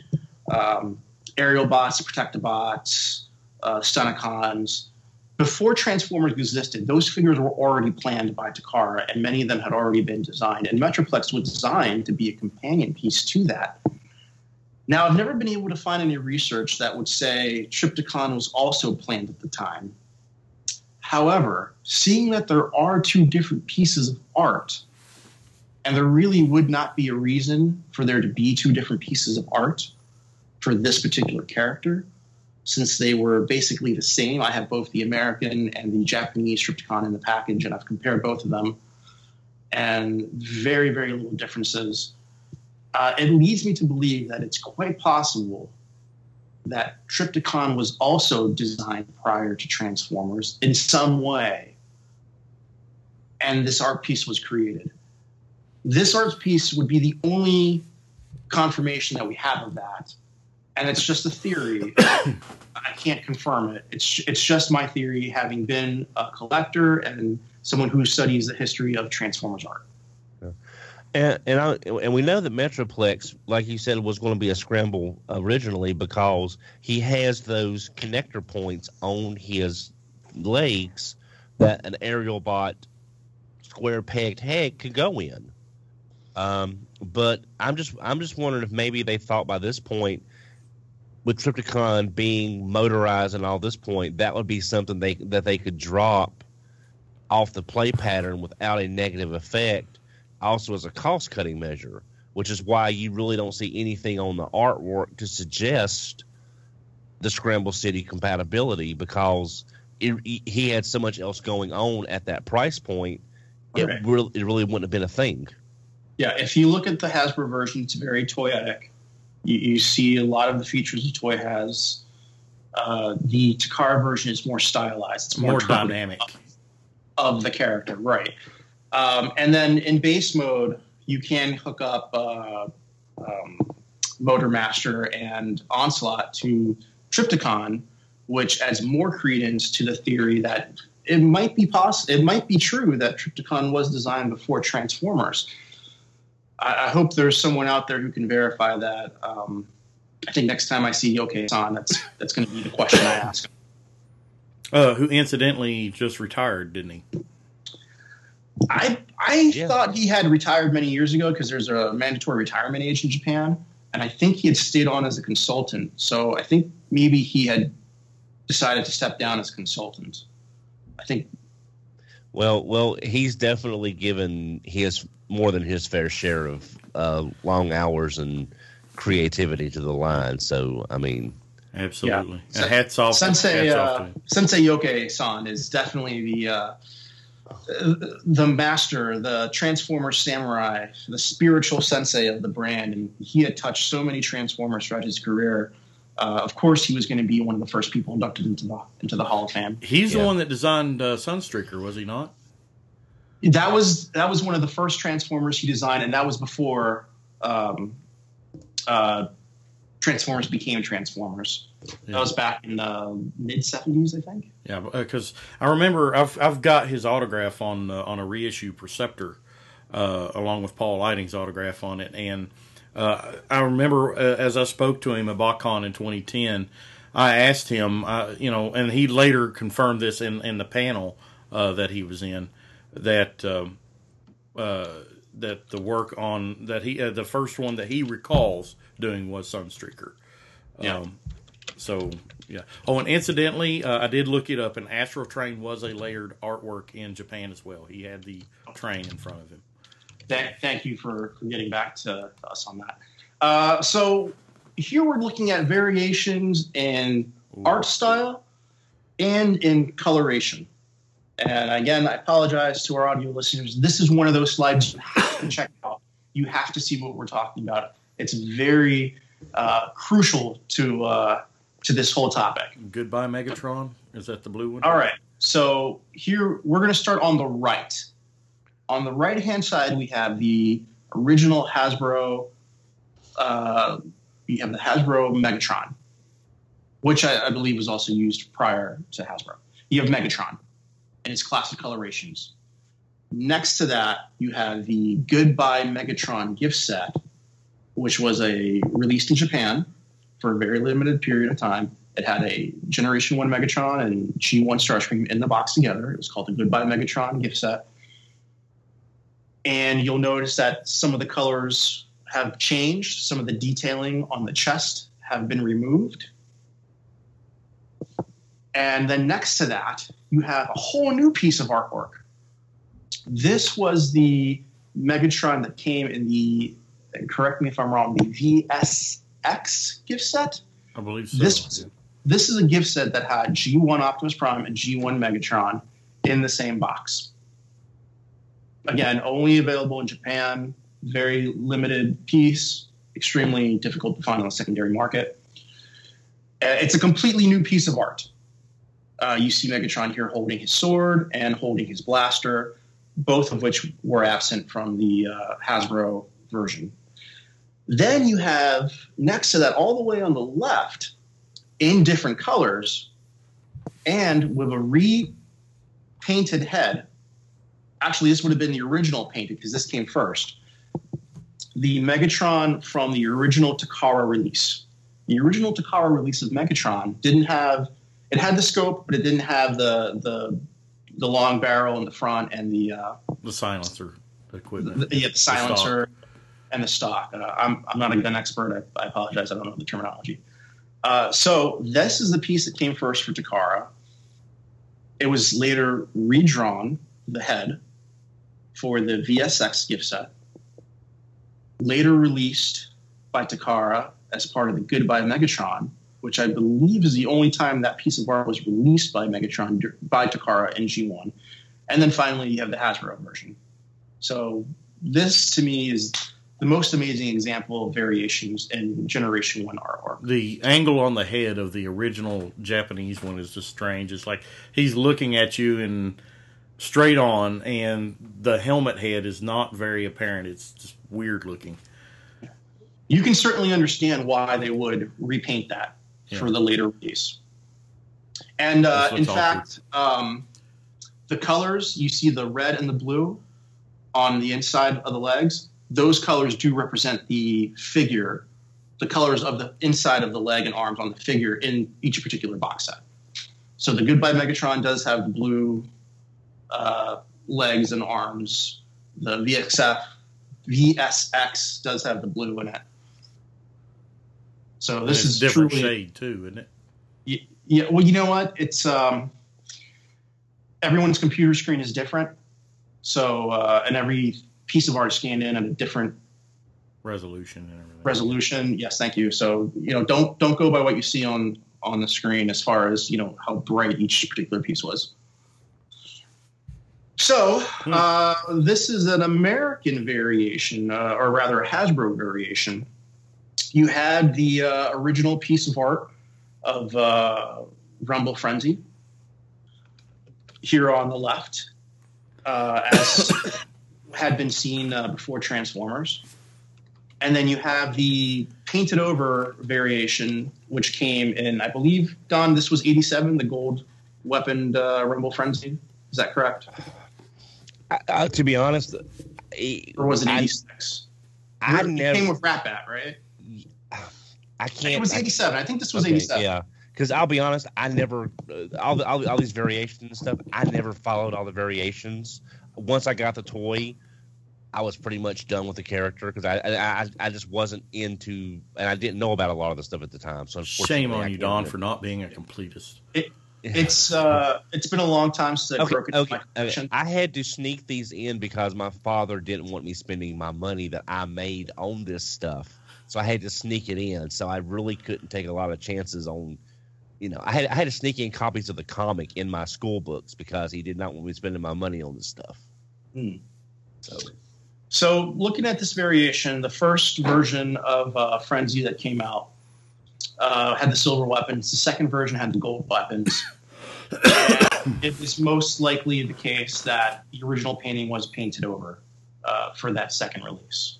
Aerial Bots, Protectobots, Stunticons. Before Transformers existed, those figures were already planned by Takara, and many of them had already been designed. And Metroplex was designed to be a companion piece to that. Now, I've never been able to find any research that would say Trypticon was also planned at the time. However, seeing that there are two different pieces of art, and there really would not be a reason for there to be two different pieces of art for this particular character, since they were basically the same. I have both the American and the Japanese Trypticon in the package, and I've compared both of them, and very, very little differences. It leads me to believe that it's quite possible that Trypticon was also designed prior to Transformers in some way, and this art piece was created. This art piece would be the only confirmation that we have of that. And it's just a theory. I can't confirm it. It's just my theory, having been a collector and someone who studies the history of Transformers art. And we know that Metroplex, like you said, was going to be a scramble originally, because he has those connector points on his legs that an aerial bot square pegged head could go in. But I'm just wondering if maybe they thought by this point, with Trypticon being motorized and all this point, that would be something that they could drop off the play pattern without a negative effect, also as a cost-cutting measure, which is why you really don't see anything on the artwork to suggest the Scramble City compatibility, because he had so much else going on at that price point. It really wouldn't have been a thing. Yeah, if you look at the Hasbro version, it's very toyetic. You see a lot of the features the toy has. The Takara version is more stylized. It's more dynamic of the character, right? And then in base mode, you can hook up Motor Master and Onslaught to Trypticon, which adds more credence to the theory that it might be true that Trypticon was designed before Transformers. I hope there's someone out there who can verify that. I think next time I see Yoke-san, that's going to be the question I ask him. Who incidentally just retired, didn't he? I thought he had retired many years ago, because there's a mandatory retirement age in Japan, and I think he had stayed on as a consultant. So I think maybe he had decided to step down as consultant. I think. Well, he's definitely given more than his fair share of long hours and creativity to the line. So, I mean, absolutely. Yeah. Hats off. Sensei Yoke-san is definitely the master, the Transformer samurai, the spiritual sensei of the brand, and he had touched so many Transformers throughout his career. Of course, he was going to be one of the first people inducted into the Hall of Fame. He's the one that designed Sunstreaker, was he not? That was one of the first Transformers he designed, and that was before Transformers became Transformers. Yeah. That was back in the mid-'70s, I think. Yeah, because I remember I've got his autograph on a reissue Perceptor, along with Paul Lighting's autograph on it, and I remember as I spoke to him at BotCon in 2010, I asked him, and he later confirmed this in the panel that he was in, that the work on that the first one that he recalls doing was Sunstreaker. Yeah. So yeah. Oh, and incidentally, I did look it up, and Astro Train was a layered artwork in Japan as well. He had the train in front of him. Thank you for getting back to us on that. So here we're looking at variations in art style and in coloration. And again, I apologize to our audio listeners. This is one of those slides you have to check out. You have to see what we're talking about. It's very crucial to this whole topic. Goodbye, Megatron. Is that the blue one? All right. So here we're going to start on the right. On the right-hand side, we have the original Hasbro. We have the Hasbro Megatron, which I believe was also used prior to Hasbro. You have Megatron and its classic colorations. Next to that, you have the Goodbye Megatron gift set, which was released in Japan for a very limited period of time. It had a Generation 1 Megatron and G1 Starscream in the box together. It was called the Goodbye Megatron gift set. And you'll notice that some of the colors have changed. Some of the detailing on the chest have been removed. And then next to that, you have a whole new piece of artwork. This was the Megatron that came in the, correct me if I'm wrong, the VSX gift set? I believe so. This is a gift set that had G1 Optimus Prime and G1 Megatron in the same box. Again, only available in Japan, very limited piece, extremely difficult to find on the secondary market. It's a completely new piece of art. You see Megatron here holding his sword and holding his blaster, both of which were absent from the Hasbro version. Then you have, next to that, all the way on the left, in different colors, and with a repainted head. Actually, this would have been the original painted, because this came first. The Megatron from the original Takara release. The original Takara release of Megatron didn't have... It had the scope, but it didn't have the long barrel in the front and the silencer equipment. The silencer and the stock. I'm not a gun expert. I apologize. I don't know the terminology. So this is the piece that came first for Takara. It was later redrawn the head for the VSX gift set, later released by Takara as part of the Goodbye Megatron, which I believe is the only time that piece of art was released by Megatron by Takara in G1. And then finally, you have the Hasbro version. So this, to me, is the most amazing example of variations in Generation 1 artwork. The angle on the head of the original Japanese one is just strange. It's like he's looking at you and straight on, and the helmet head is not very apparent. It's just weird looking. You can certainly understand why they would repaint that for the later release. And in fact, the colors, you see the red and the blue on the inside of the legs. Those colors do represent the figure, the colors of the inside of the leg and arms on the figure in each particular box set. So the Goodbye Megatron does have the blue legs and arms. The VSX does have the blue in it. So this is different truly, shade too, isn't it? Yeah. Well, you know what? It's everyone's computer screen is different. So and every piece of art is scanned in at a different Resolution and everything. resolution. Yes, thank you. So don't go by what you see on the screen as far as how bright each particular piece was. So this is an American variation, or rather a Hasbro variation. You had the original piece of art of Rumble Frenzy here on the left, as had been seen before Transformers. And then you have the painted over variation, which came in, I believe, Don, this was 87, the gold weaponed Rumble Frenzy. Is that correct? To be honest, Or was it 86? It came with Rat Bat, right? I can't. It was 87. I think this was okay, 87. Yeah, because I'll be honest, I never all these variations and stuff. I never followed all the variations. Once I got the toy, I was pretty much done with the character because I just wasn't into, and I didn't know about a lot of the stuff at the time. So Shame on you, Don, for not being a completist. It's been a long time since I broke into my collection. I had to sneak these in because my father didn't want me spending my money that I made on this stuff. So I had to sneak it in. So I really couldn't take a lot of chances on, I had to sneak in copies of the comic in my school books because he did not want me spending my money on this stuff. So looking at this variation, the first version of Frenzy that came out had the silver weapons. The second version had the gold weapons. It was most likely the case that the original painting was painted over for that second release.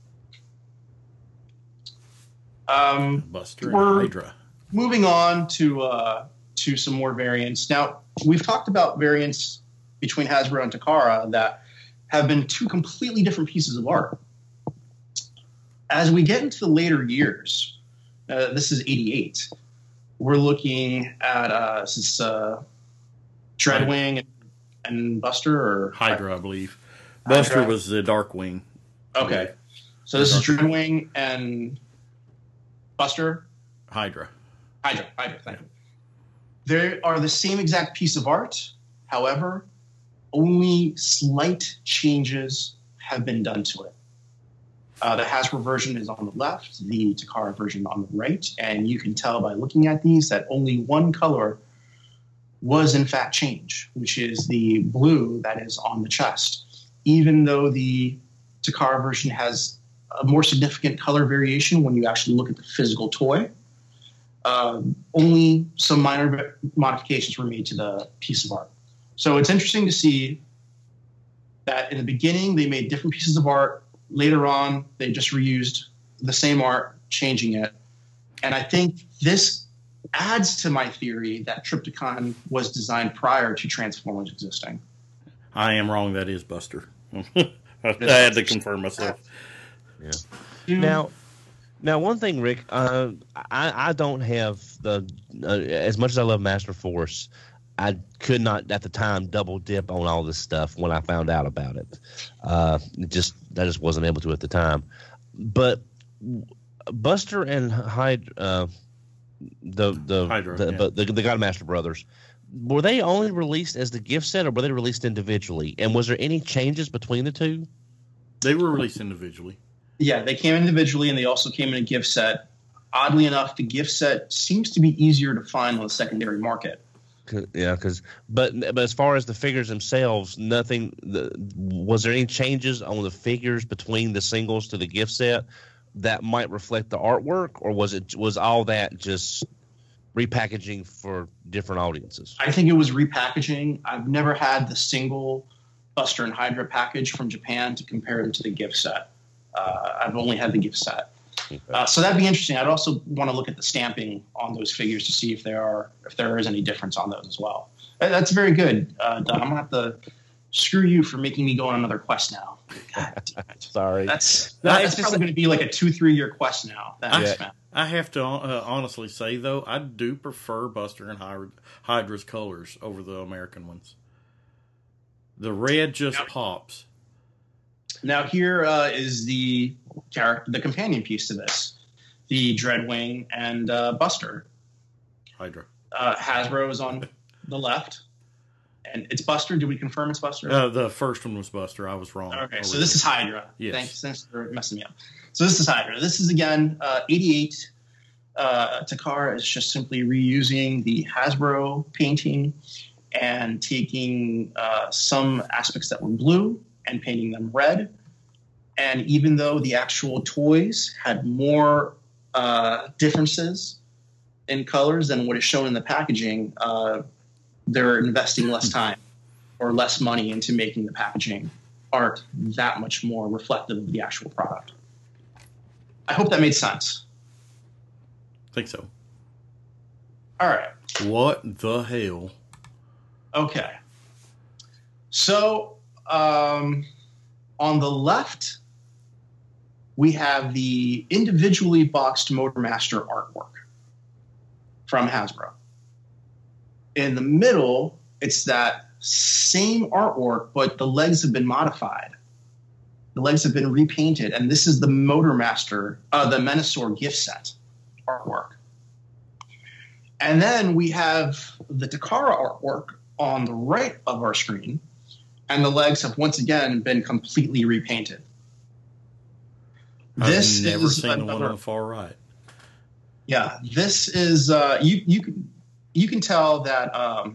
Buster and Hydra. Moving on to some more variants. Now, we've talked about variants between Hasbro and Takara that have been two completely different pieces of art. As we get into the later years, this is 88, we're looking at Dreadwing and Buster, or Hydra, I believe. Buster was the Darkwing. Okay. So this is Dreadwing and Buster? Hydra, thank you. They are the same exact piece of art. However, only slight changes have been done to it. The Hasbro version is on the left, the Takara version on the right, and you can tell by looking at these that only one color was in fact changed, which is the blue that is on the chest. Even though the Takara version has a more significant color variation when you actually look at the physical toy, only some minor modifications were made to the piece of art. So it's interesting to see that in the beginning they made different pieces of art. Later on, they just reused the same art, changing it. And I think this adds to my theory that Trypticon was designed prior to Transformers existing. I am wrong. That is Buster. I had to confirm myself. Yeah. Now, one thing, Rick, I don't have the as much as I love Master Force, I could not at the time double dip on all this stuff when I found out about it. I just wasn't able to at the time. But Buster and Hydra, the Godmaster brothers, were they only released as the gift set, or were they released individually? And was there any changes between the two? They were released individually. Yeah, they came individually, and they also came in a gift set. Oddly enough, the gift set seems to be easier to find on the secondary market. Yeah, but as far as the figures themselves, nothing. Was there any changes on the figures between the singles to the gift set that might reflect the artwork, or was all that just repackaging for different audiences? I think it was repackaging. I've never had the single Buster and Hydra package from Japan to compare them to the gift set. I've only had the gift set. Okay. So that'd be interesting. I'd also want to look at the stamping on those figures to see if there is any difference on those as well. That's very good, Doug. I'm gonna have to screw you for making me go on another quest now. God damn it. Sorry. That's probably going to be like a 2-3 year quest now. I have to honestly say, though, I do prefer Buster and Hydra's colors over the American ones. The red just pops. Now here is the companion piece to this, the Dreadwing and Buster. Hydra. Hasbro is on the left, and it's Buster. Did we confirm it's Buster? The first one was Buster. I was wrong. Okay, so this is Hydra. Yes. Thanks for messing me up. So this is Hydra. This is, again, 88. Takara is just simply reusing the Hasbro painting and taking some aspects that were blue and painting them red. And even though the actual toys had more differences in colors than what is shown in the packaging, they're investing less time or less money into making the packaging art that much more reflective of the actual product. I hope that made sense. I think so. All right. What the hell? Okay. So on the left, we have the individually boxed Motormaster artwork from Hasbro. In the middle, it's that same artwork, but the legs have been modified. The legs have been repainted, and this is the Motormaster, the Menasor gift set artwork. And then we have the Takara artwork on the right of our screen, and the legs have once again been completely repainted. I've never seen the one on the far right. Yeah, this is you can tell that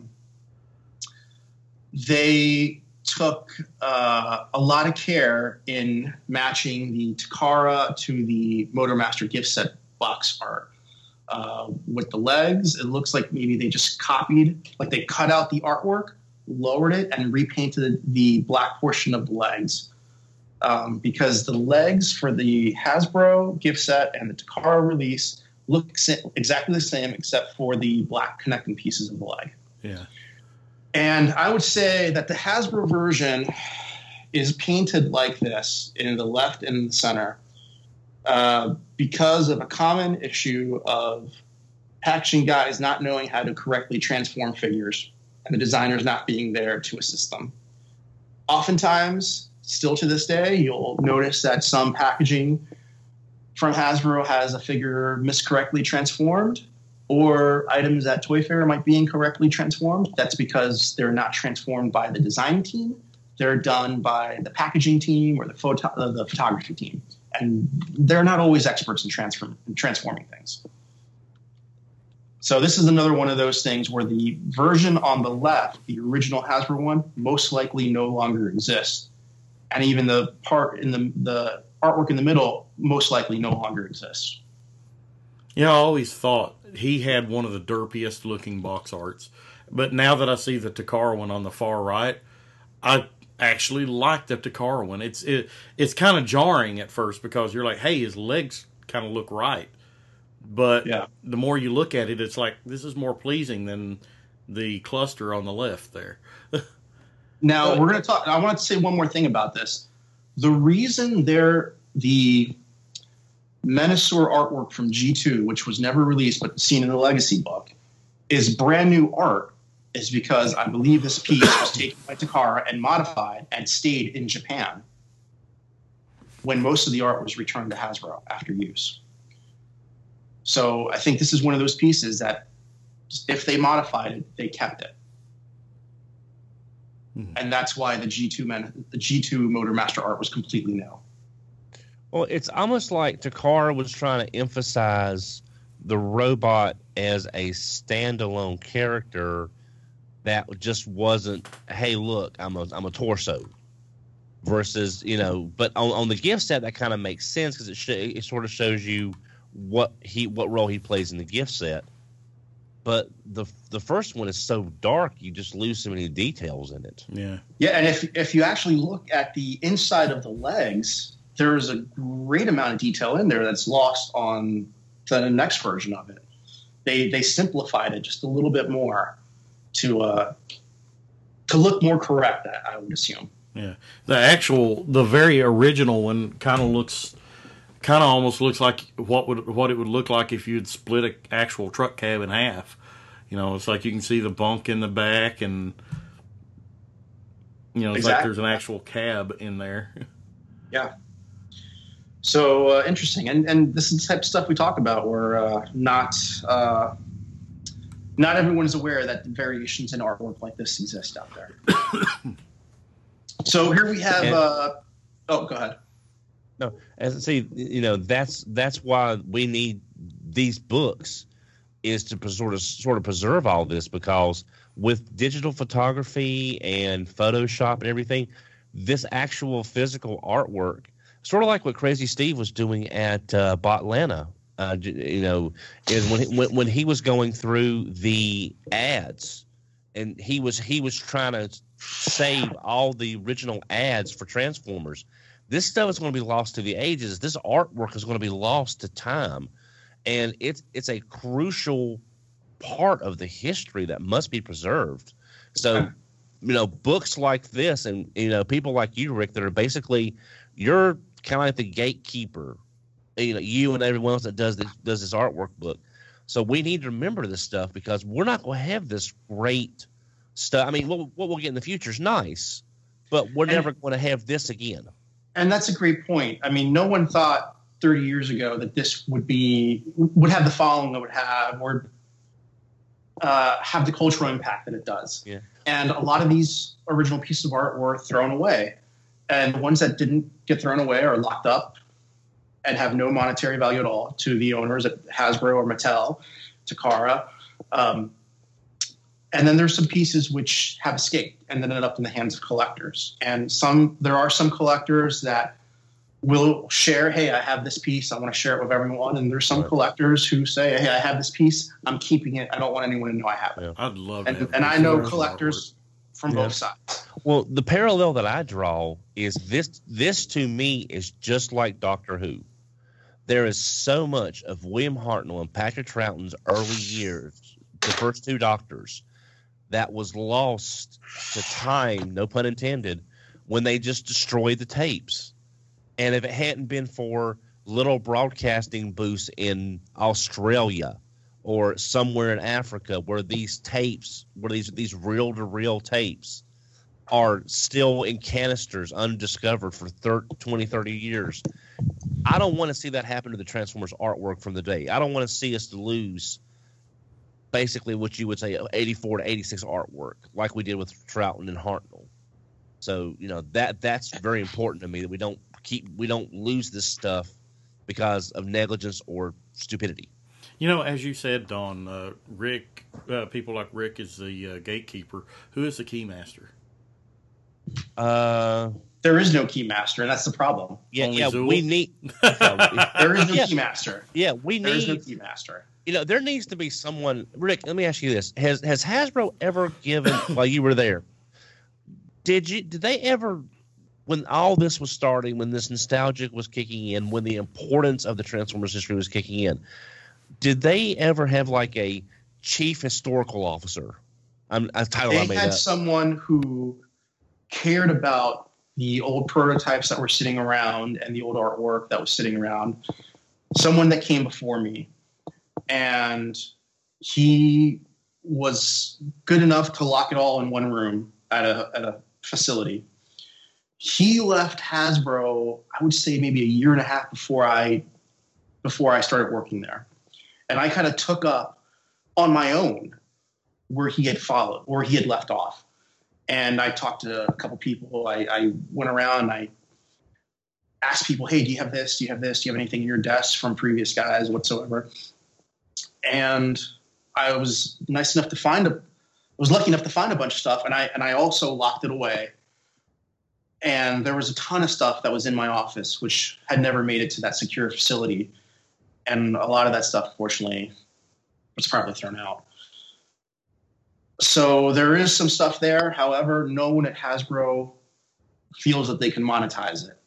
they took a lot of care in matching the Takara to the Motormaster gift set box art. With the legs, it looks like maybe they just copied, like they cut out the artwork, lowered it, and repainted the black portion of the legs. Because the legs for the Hasbro gift set and the Takara release look exactly the same except for the black connecting pieces of the leg. Yeah. And I would say that the Hasbro version is painted like this in the left and the center because of a common issue of packaging guys not knowing how to correctly transform figures and the designers not being there to assist them. Oftentimes, still to this day, you'll notice that some packaging from Hasbro has a figure miscorrectly transformed, or items at Toy Fair might be incorrectly transformed. That's because they're not transformed by the design team. They're done by the packaging team or the photography team. And they're not always experts in transforming things. So this is another one of those things where the version on the left, the original Hasbro one, most likely no longer exists. And even the part in the artwork in the middle most likely no longer exists. Yeah, I always thought he had one of the derpiest looking box arts. But now that I see the Takara one on the far right, I actually like the Takara one. It's kind of jarring at first because you're like, hey, his legs kind of look right. But the more you look at it, it's like, this is more pleasing than the cluster on the left there. Now, we're going to talk. I want to say one more thing about this. The reason the Menasor artwork from G2, which was never released but seen in the Legacy book, is brand new art is because I believe this piece was taken by Takara and modified and stayed in Japan when most of the art was returned to Hasbro after use. So I think this is one of those pieces that if they modified it, they kept it. And that's why the G2 Motormaster art was completely new. Well, it's almost like Takara was trying to emphasize the robot as a standalone character that just wasn't, hey, look, I'm a torso. Versus, but on the gift set that kind of makes sense because it sort of shows you what role he plays in the gift set. But the first one is so dark, you just lose so many details in it. Yeah. Yeah, and if you actually look at the inside of the legs, there is a great amount of detail in there that's lost on the next version of it. They simplified it just a little bit more to look more correct, I would assume. Yeah. The very original one kind of almost looks like what it would look like if you'd split an actual truck cab in half. It's like you can see the bunk in the back, and it's Exactly. like there's an actual cab in there. Yeah. So interesting, and this is the type of stuff we talk about where not everyone is aware that variations in artwork like this exist out there. So here we have. Go ahead. No, as I say, that's why we need these books, is to sort of preserve all this, because with digital photography and Photoshop and everything, this actual physical artwork, sort of like what Crazy Steve was doing at Botlanta, is when he was going through the ads, and he was trying to save all the original ads for Transformers. This stuff is going to be lost to the ages. This artwork is going to be lost to time, and it's a crucial part of the history that must be preserved. So, books like this, and people like you, Rick, that are basically, you're kind of like the gatekeeper. You and everyone else that does this artwork book. So we need to remember this stuff, because we're not going to have this great stuff. I mean, what we'll get in the future is nice, but we're never going to have this again. And that's a great point. I mean, no one thought 30 years ago that this would have the following it would have, or have the cultural impact that it does. Yeah. And a lot of these original pieces of art were thrown away. And the ones that didn't get thrown away are locked up and have no monetary value at all to the owners at Hasbro or Mattel, Takara. And then there's some pieces which have escaped and then ended up in the hands of collectors. And there are some collectors that will share, hey, I have this piece, I want to share it with everyone. And there's some collectors who say, hey, I have this piece, I'm keeping it, I don't want anyone to know I have it. Yeah. I'd love to. And I know collectors from both sides. Well, the parallel that I draw is this to me is just like Doctor Who. There is so much of William Hartnell and Patrick Troughton's early years, the first two Doctors, that was lost to time, no pun intended, when they just destroyed the tapes. And if it hadn't been for little broadcasting booths in Australia or somewhere in Africa where these tapes, where these reel-to-reel tapes are still in canisters undiscovered for 20, 30 years, I don't want to see that happen to the Transformers artwork from the day. I don't want to see us lose basically what you would say 84 to 86 artwork like we did with Troughton and Hartnell. So, that's very important to me, that we don't lose this stuff because of negligence or stupidity. As you said, Don, Rick, people like Rick is the gatekeeper. Who is the keymaster? There is no keymaster, and that's the problem. Zool? We need. There is no keymaster. Yeah, There is no keymaster. There needs to be someone. Rick, let me ask you this: Has Hasbro ever given, while you were there, did they ever, when all this was starting, when this nostalgia was kicking in, when the importance of the Transformers history was kicking in, did they ever have like a chief historical officer? They had someone who cared about the old prototypes that were sitting around and the old artwork that was sitting around. Someone that came before me, and he was good enough to lock it all in one room at a facility. He left Hasbro, I would say maybe a year and a half before I started working there. And I kind of took up on my own where he had left off. And I talked to a couple people. I went around and I asked people, hey, do you have this? Do you have this? Do you have anything in your desk from previous guys whatsoever? And I was lucky enough to find a bunch of stuff, and I also locked it away. And there was a ton of stuff that was in my office which had never made it to that secure facility. And a lot of that stuff, fortunately, was probably thrown out. So there is some stuff there. However, no one at Hasbro feels that they can monetize it.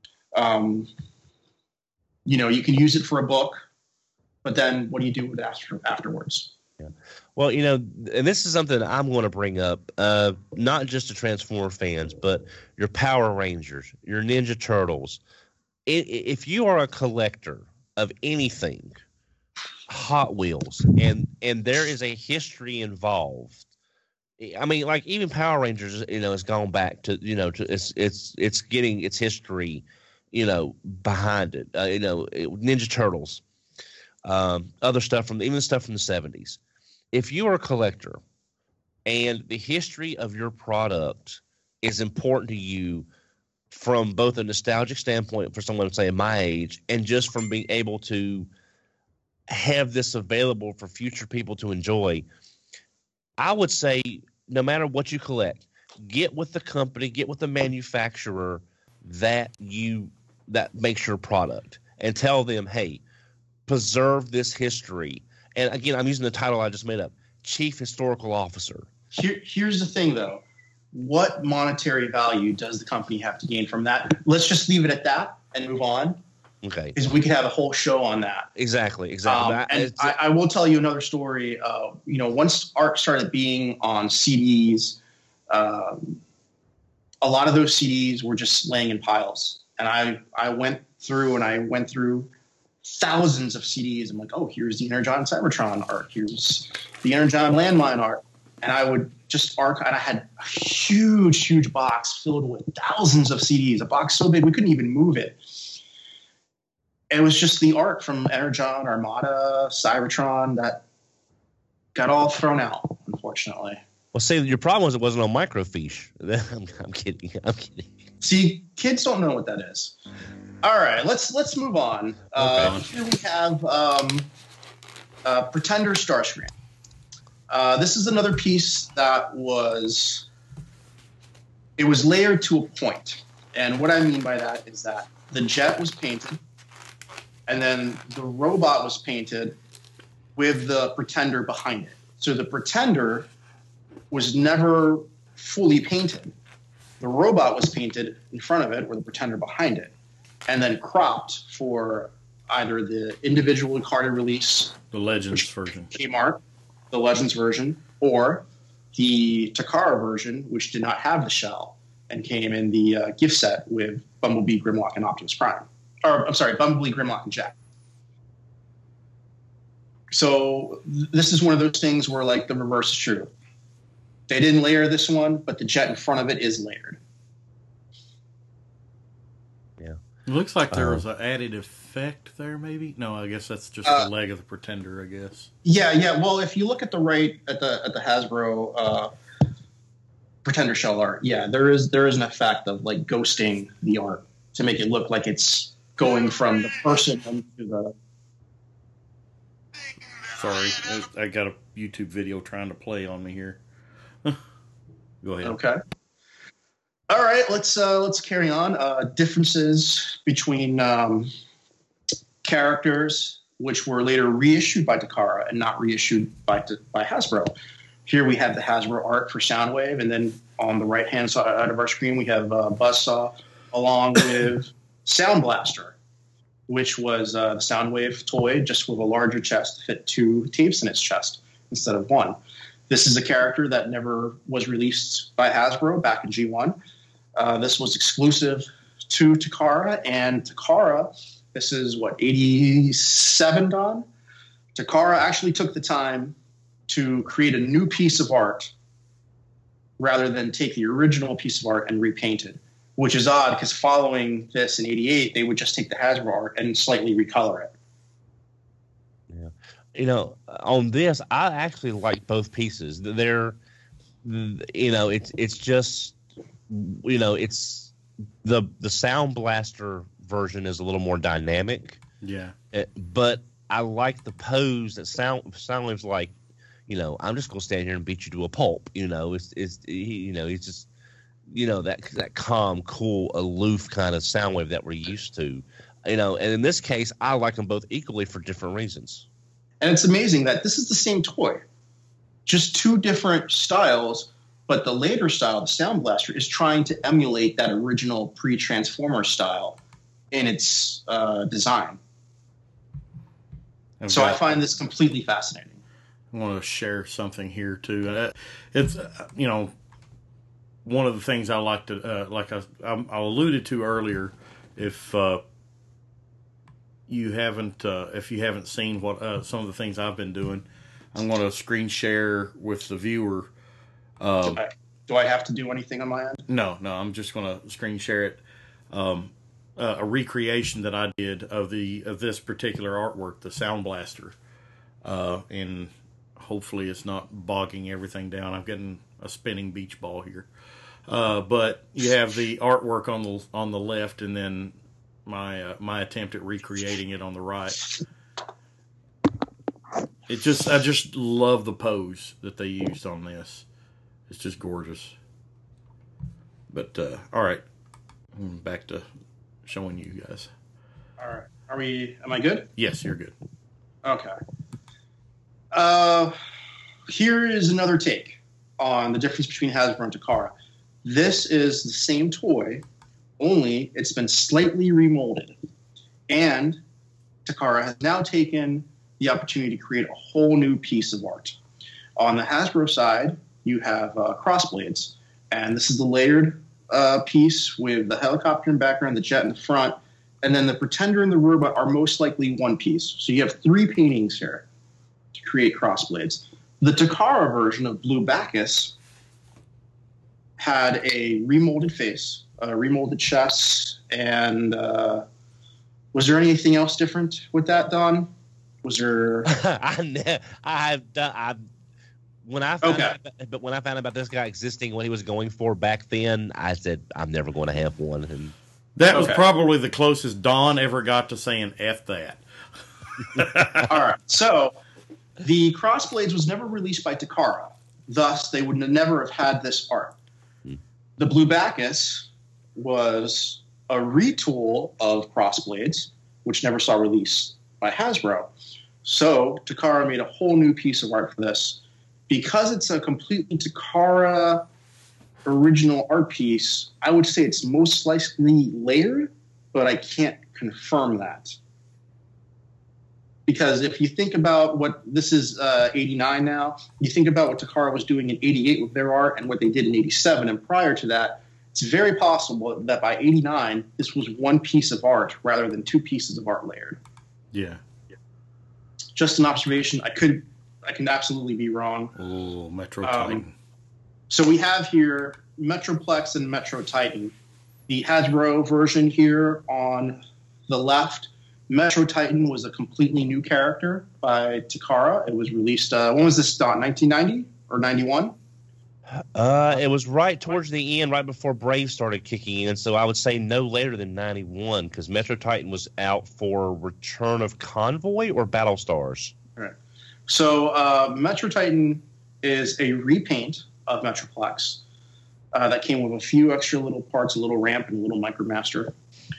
You can use it for a book, but then what do you do with it afterwards? Yeah. Well, and this is something I'm going to bring up, not just to Transformer fans, but your Power Rangers, your Ninja Turtles. If you are a collector of anything Hot Wheels, and there is a history involved. I mean, like even Power Rangers, has gone back to, it's getting its history, behind it. Ninja Turtles, other stuff even stuff from the 70s. If you are a collector and the history of your product is important to you from both a nostalgic standpoint for someone, say, my age, and just from being able to have this available for future people to enjoy, I would say no matter what you collect, get with the company, get with the manufacturer that makes your product, and tell them, hey, preserve this history. And again, I'm using the title I just made up, Chief Historical Officer. Here's the thing, though. What monetary value does the company have to gain from that? Let's just leave it at that and move on. Okay. Because we could have a whole show on that. Exactly. I will tell you another story. Once ARC started being on CDs, a lot of those CDs were just laying in piles. And I went through thousands of CDs. I'm like, oh, here's the Energon Cybertron art. Here's the Energon Landmine art. And I would just archive. And I had a huge, huge box filled with thousands of CDs, a box so big we couldn't even move it. And it was just the art from Energon, Armada, Cybertron that got all thrown out, unfortunately. Well, see, your problem was it wasn't on microfiche. I'm kidding. See, kids don't know what that is. All right, let's move on. Here we have Pretender Starscream. This is another piece that was layered to a point. And what I mean by that is that the jet was painted, and then the robot was painted with the Pretender behind it. So the Pretender was never fully painted. The robot was painted in front of it or the Pretender behind it, and then cropped for either the individual carded release, the Legends version, Kmart, the Legends version, or the Takara version, which did not have the shell and came in the gift set with Bumblebee, Grimlock, and Optimus Prime. Or, I'm sorry, Bumblebee, Grimlock, and Jack. So this is one of those things where, like, the reverse is true. They didn't layer this one, but the jet in front of it is layered. Yeah. It looks like there was an added effect there, maybe? No, I guess that's just the leg of the Pretender, I guess. Yeah. Well, if you look at the Hasbro Pretender shell art, yeah, there is an effect of, like, ghosting the art to make it look like it's going from the person into the... Sorry, I got a YouTube video trying to play on me here. Go ahead. Okay. All right, let's carry on. Differences between characters, which were later reissued by Takara and not reissued by Hasbro. Here we have the Hasbro art for Soundwave, and then on the right-hand side of our screen we have Buzzsaw along with Sound Blaster, which was the Soundwave toy, just with a larger chest to fit 2 tapes in its chest instead of 1. This is a character that never was released by Hasbro back in G1. This was exclusive to Takara, and Takara, this is, 87, Don? Takara actually took the time to create a new piece of art rather than take the original piece of art and repaint it, which is odd because following this in 88, they would just take the Hasbro art and slightly recolor it. Yeah. On this, I actually like both pieces. it's just, it's the Sound Blaster version is a little more dynamic. Yeah. But I like the pose that Soundwave's like, I'm just gonna stand here and beat you to a pulp. He's just, that calm, cool, aloof kind of Soundwave that we're used to. And in this case, I like them both equally for different reasons. And it's amazing that this is the same toy, just two different styles, but the later style, the Sound Blaster, is trying to emulate that original pre-Transformer style in its design. So I find this completely fascinating. I want to share something here too. It's one of the things I like to I alluded to earlier. If you haven't seen what some of the things I've been doing, I'm going to screen share with the viewer. Do I have to do anything on my end? No. I'm just going to screen share it. A recreation that I did of this particular artwork, the Sound Blaster, and hopefully it's not bogging everything down. I'm getting a spinning beach ball here, but you have the artwork on the left, and then my attempt at recreating it on the right. I just love the pose that they used on this. It's just gorgeous. But all right, back to showing you guys. All right. Am I good? Yes, you're good. Okay. Here is another take on the difference between Hasbro and Takara. This is the same toy, only it's been slightly remolded. And Takara has now taken the opportunity to create a whole new piece of art. On the Hasbro side, you have Crossblades, and this is the layered piece with the helicopter in the background, the jet in the front, and then the Pretender and the Robot are most likely one piece. So you have three paintings here to create Crossblades. The Takara version of Blue Bacchus had a remolded face, a remolded chest, and was there anything else different with that, Don? Was there? When I found out about this guy existing, what he was going for back then, I said I'm never going to have one. And that was probably the closest Don ever got to saying "F that." All right, so the Crossblades was never released by Takara, thus they would never have had this art. The Blue Bacchus was a retool of Crossblades, which never saw release by Hasbro. So Takara made a whole new piece of art for this. Because it's a completely Takara original art piece, I would say it's most likely layered, but I can't confirm that. Because if you think about what this is 89 now, you think about what Takara was doing in 88 with their art and what they did in 87 and prior to that, it's very possible that by 89, this was one piece of art rather than two pieces of art layered. Yeah. Just an observation. I can absolutely be wrong. Oh, Metro Titan. So we have here Metroplex and Metro Titan. The Hasbro version here on the left, Metro Titan was a completely new character by Takara. It was released, when was this, Don? 1990 or 91? It was right towards the end, right before Brave started kicking in. So I would say no later than 91, because Metro Titan was out for Return of Convoy or Battle Stars. All right. So Metro Titan is a repaint of Metroplex that came with a few extra little parts, a little ramp and a little Micromaster,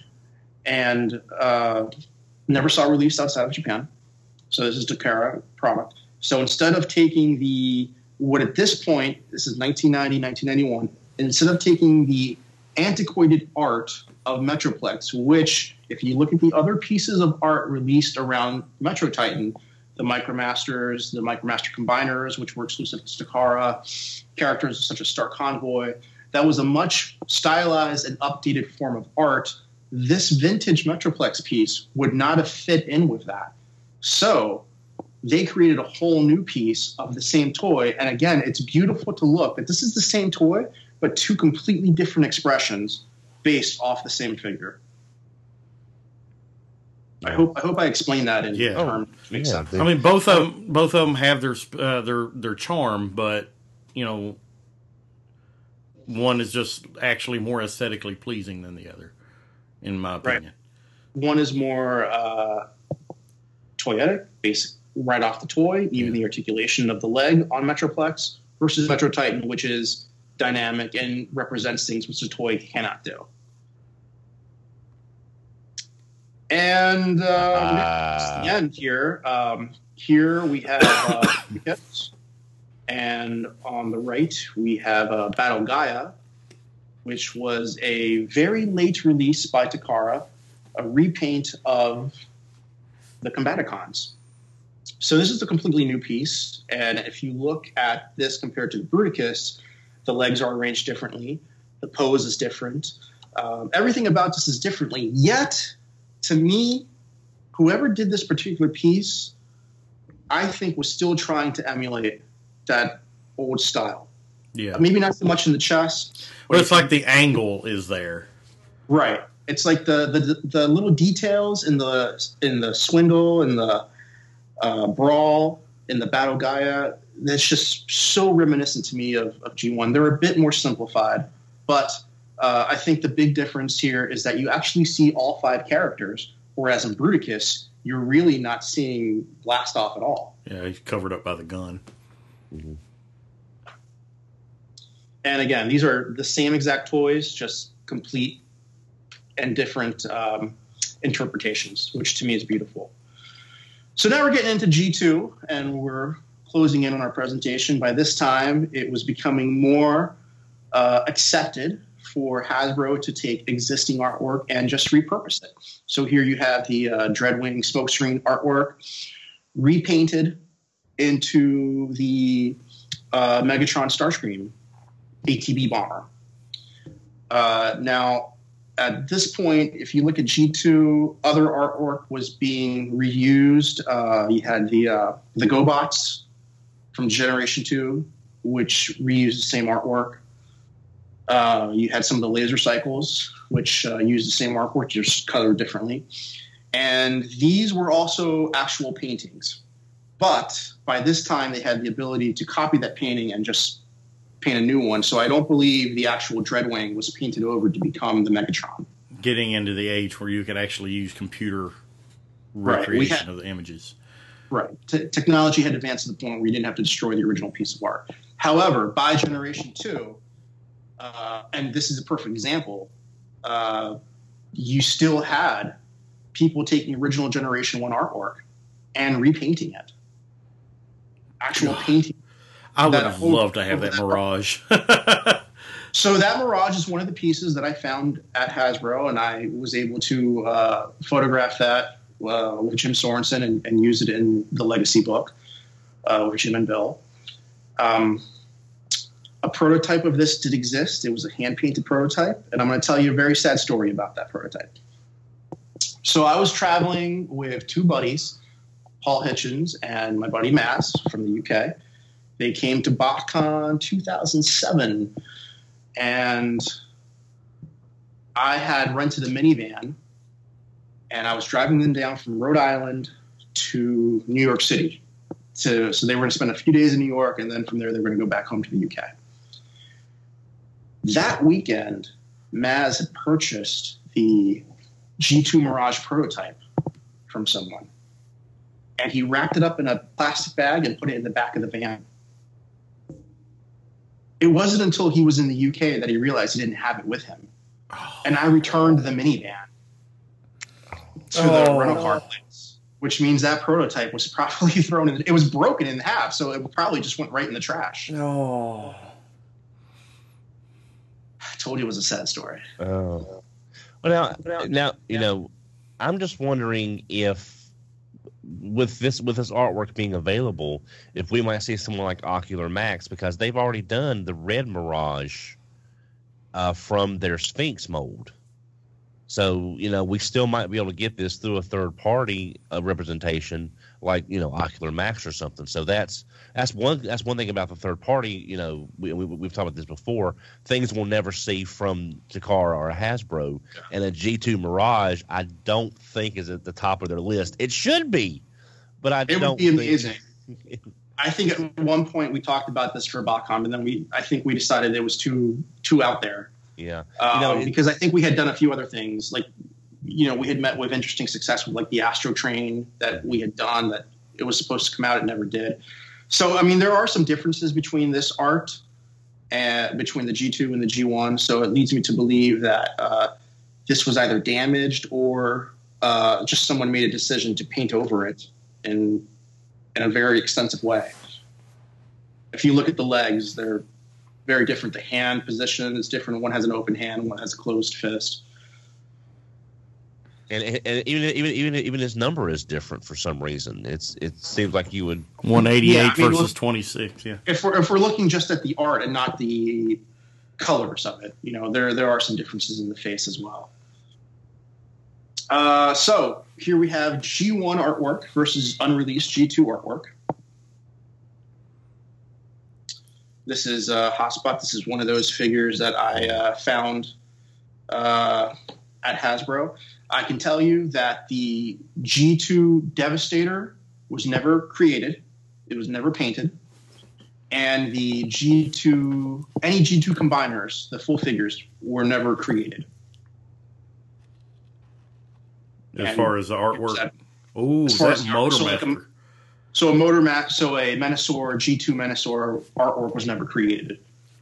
and never saw release outside of Japan. So this is Takara product. So instead of taking what at this point, this is 1990, 1991, instead of taking the antiquated art of Metroplex, which if you look at the other pieces of art released around Metro Titan, the Micromasters, the Micromaster Combiners, which were exclusive to Takara, characters such as Star Convoy, that was a much stylized and updated form of art. This vintage Metroplex piece would not have fit in with that. So they created a whole new piece of the same toy. And again, it's beautiful to look, but this is the same toy, but two completely different expressions based off the same figure. I hope I explained that in terms that makes sense. I mean, both of them have their charm, but one is just actually more aesthetically pleasing than the other, in my opinion. One is more toyetic, basic, right off the toy, even the articulation of the leg on Metroplex, versus Metro Titan, which is dynamic and represents things which a toy cannot do. And the end here. Here we have Wickets, and on the right we have Battle Gaia, which was a very late release by Takara, a repaint of the Combaticons. So this is a completely new piece, and if you look at this compared to the Bruticus, the legs are arranged differently, the pose is different, everything about this is differently, yet, to me, whoever did this particular piece, I think was still trying to emulate that old style. Yeah. Maybe not so much in the chest. But it's like the angle is there. Right. It's like the little details in the swindle, in the brawl, in the Battle Gaia. That's just so reminiscent to me of G1. They're a bit more simplified, but I think the big difference here is that you actually see all 5 characters, whereas in Bruticus, you're really not seeing Blast Off at all. Yeah, he's covered up by the gun. Mm-hmm. And again, these are the same exact toys, just complete and different interpretations, which to me is beautiful. So now we're getting into G2, and we're closing in on our presentation. By this time, it was becoming more accepted for Hasbro to take existing artwork and just repurpose it. So here you have the Dreadwing smokescreen artwork repainted into the Megatron Starscream ATB bomber. Now, at this point, if you look at G2, other artwork was being reused. You had the GoBots from Generation 2, which reused the same artwork. You had some of the laser cycles, which used the same artwork, just colored differently. And these were also actual paintings. But by this time, they had the ability to copy that painting and just paint a new one. So I don't believe the actual Dreadwing was painted over to become the Megatron. Getting into the age where you could actually use computer recreation of the images. Right. Technology had advanced to the point where you didn't have to destroy the original piece of art. However, by Generation 2, and this is a perfect example, you still had people taking original Generation 1 artwork and repainting it. Actual painting. I would have loved to have that Mirage. So that Mirage is one of the pieces that I found at Hasbro, and I was able to photograph that with Jim Sorensen and use it in the Legacy book with Jim and Bill. A prototype of this did exist. It was a hand-painted prototype, and I'm going to tell you a very sad story about that prototype. So I was traveling with 2 buddies, Paul Hitchens and my buddy Maz from the UK. They came to BotCon 2007, and I had rented a minivan, and I was driving them down from Rhode Island to New York City. So they were going to spend a few days in New York, and then from there they were going to go back home to the UK. That weekend, Maz had purchased the G2 Mirage prototype from someone, and he wrapped it up in a plastic bag and put it in the back of the van. It wasn't until he was in the UK that he realized he didn't have it with him. And I returned the minivan to the rental car place, which means that prototype was probably thrown in. It was broken in half, so it probably just went right in the trash. No. I told you it was a sad story. Oh. Well, now you know, I'm just wondering if with this artwork being available, if we might see someone like Ocular Max, because they've already done the red Mirage from their Sphinx mold. So, you know, we still might be able to get this through a third party representation, like, you know, Ocular Max or something. So that's one thing about the third party. You know, we've talked about this before. Things we'll never see from Takara or Hasbro, and a G2 Mirage, I don't think is at the top of their list. It should be, but I don't. It would be amazing. I think at one point we talked about this for BotCon, and then I think we decided it was too out there. Yeah. Because I think we had done a few other things, like, we had met with interesting success with like the Astro Train that we had done that it was supposed to come out, it never did. So, I mean, there are some differences between this art and between the G2 and the G1. So it leads me to believe that this was either damaged or just someone made a decision to paint over it in a very extensive way. If you look at the legs, they're very different. The hand position is different. One has an open hand, one has a closed fist. And even his number is different for some reason. It seems like you would 188 versus 26. Yeah. If we're looking just at the art and not the colors of it, there are some differences in the face as well. So here we have G1 artwork versus unreleased G2 artwork. This is Hotspot. This is one of those figures that I found at Hasbro. I can tell you that the G2 Devastator was never created. It was never painted. And the any G2 combiners, the full figures, were never created. As far as the artwork. Oh, as far that as Motormaster. So a Menasor, G2 Menasor artwork was never created.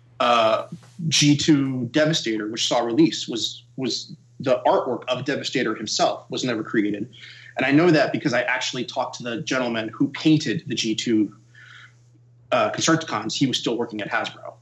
G2 Devastator, which saw release, was the artwork of Devastator himself was never created. And I know that because I actually talked to the gentleman who painted the G2 Constructicons. He was still working at Hasbro.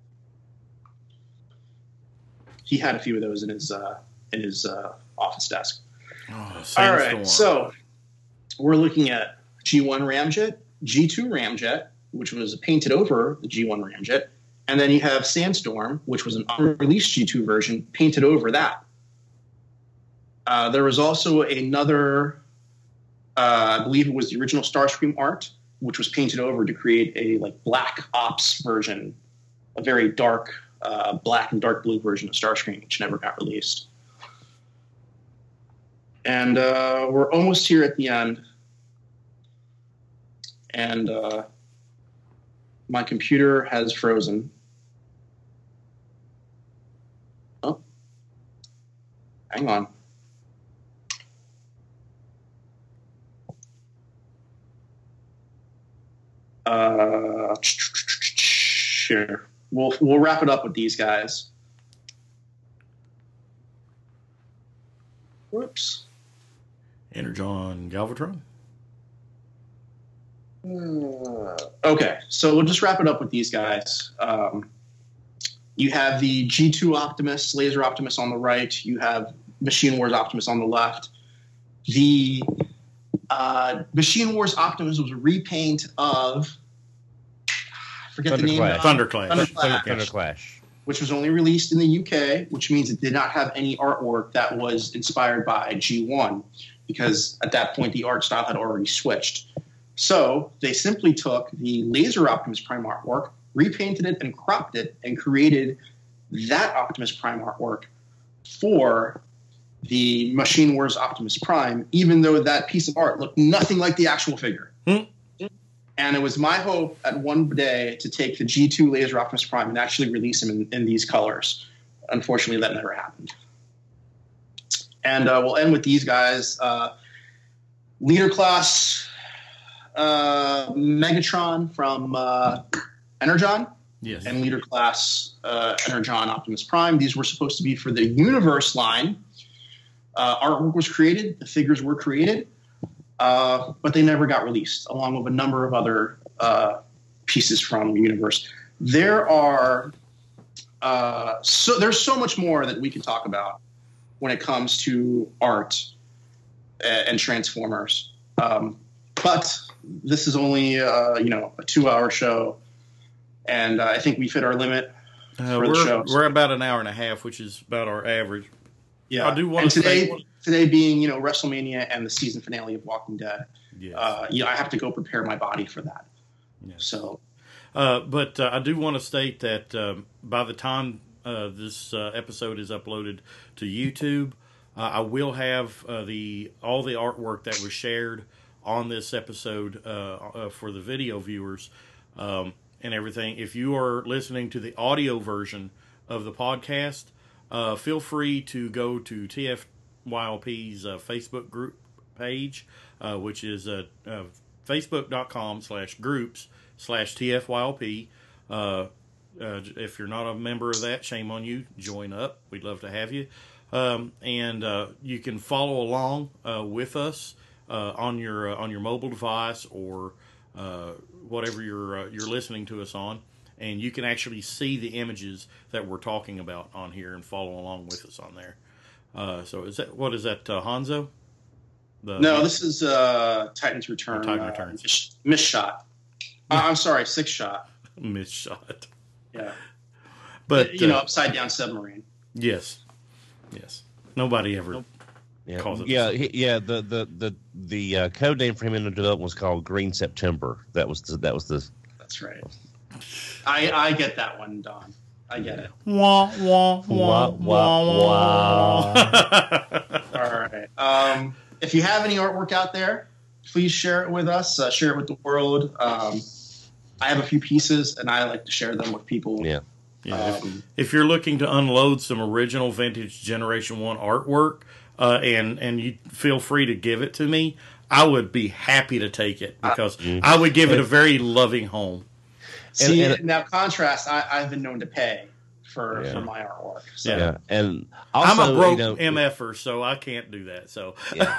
He had a few of those in his office desk. Oh, all right, so we're looking at G1 Ramjet, G2 Ramjet, which was painted over the G1 Ramjet, and then you have Sandstorm, which was an unreleased G2 version, painted over that. There was also another, I believe it was the original Starscream art, which was painted over to create a Black Ops version, a very dark black and dark blue version of Starscream, which never got released. And we're almost here at the end. And my computer has frozen. Oh, hang on. Sure. We'll wrap it up with these guys. Whoops. Energon Galvatron. Okay, so we'll just wrap it up with these guys. You have the G2 Optimus, Laser Optimus on the right. You have Machine Wars Optimus on the left. The Machine Wars Optimus was a repaint of, I forget the name. Thunderclash. Which was only released in the UK, which means it did not have any artwork that was inspired by G1, because at that point the art style had already switched. So they simply took the Laser Optimus Prime artwork, repainted it and cropped it, and created that Optimus Prime artwork for the Machine Wars Optimus Prime, even though that piece of art looked nothing like the actual figure. And it was my hope at one day to take the G2 Laser Optimus Prime and actually release him in these colors. Unfortunately, that never happened. And we'll end with these guys. Leader Class Megatron from Energon. Yes. And Leader Class Energon Optimus Prime. These were supposed to be for the Universe line. Artwork was created. The figures were created. But they never got released, along with a number of other pieces from Universe. There's so much more that we can talk about when it comes to art and Transformers. But this is only a 2-hour show, and I think we've hit our limit for the show. We're about an hour and a half, which is about our average. Yeah, I do want to today being WrestleMania and the season finale of Walking Dead. Yes. I have to go prepare my body for that. Yes. So, but I do want to state that by the time this episode is uploaded to YouTube, I will have all the artwork that was shared on this episode for the video viewers and everything. If you are listening to the audio version of the podcast, feel free to go to TFYLP's Facebook group page, which is facebook.com/groups/TFYLP. If you're not a member of that, shame on you. Join up. We'd love to have you. And you can follow along with us on your mobile device or whatever you're listening to us on, and you can actually see the images that we're talking about on here and follow along with us on there. So what is that, Hanzo? No, this is Titan's Return. Titan Returns. Missed shot. I'm sorry, 6 shot. Missed shot. Yeah. But upside down submarine. Yes. Nobody ever calls it. Yeah. The code name for him in the development was called Green September. That was the. That's right. I get that one, Don. I get it. Wah wah wah wah wah. All right. If you have any artwork out there, please share it with us. Share it with the world. I have a few pieces, and I like to share them with people. Yeah. If you're looking to unload some original vintage Generation 1 artwork, and you feel free to give it to me, I would be happy to take it because I would give it a very loving home. See, now contrast, I've been known to pay for my artwork. So. Yeah, and also, I'm a broke MFer, so I can't do that. So,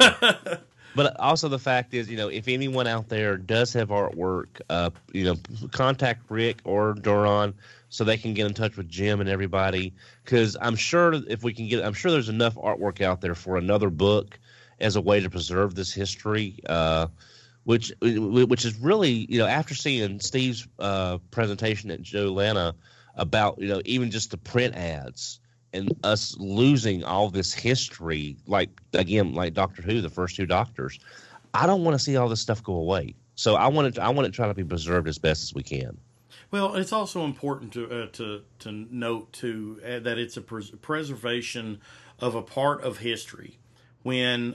But also the fact is, if anyone out there does have artwork, contact Rick or Duran so they can get in touch with Jim and everybody. Because I'm sure I'm sure there's enough artwork out there for another book as a way to preserve this history. Which is really, after seeing Steve's presentation at Joe Lana about, even just the print ads and us losing all this history, like Doctor Who, the first 2 Doctors, I don't want to see all this stuff go away. So I want to try to be preserved as best as we can. Well, it's also important to note too that it's a preservation of a part of history. When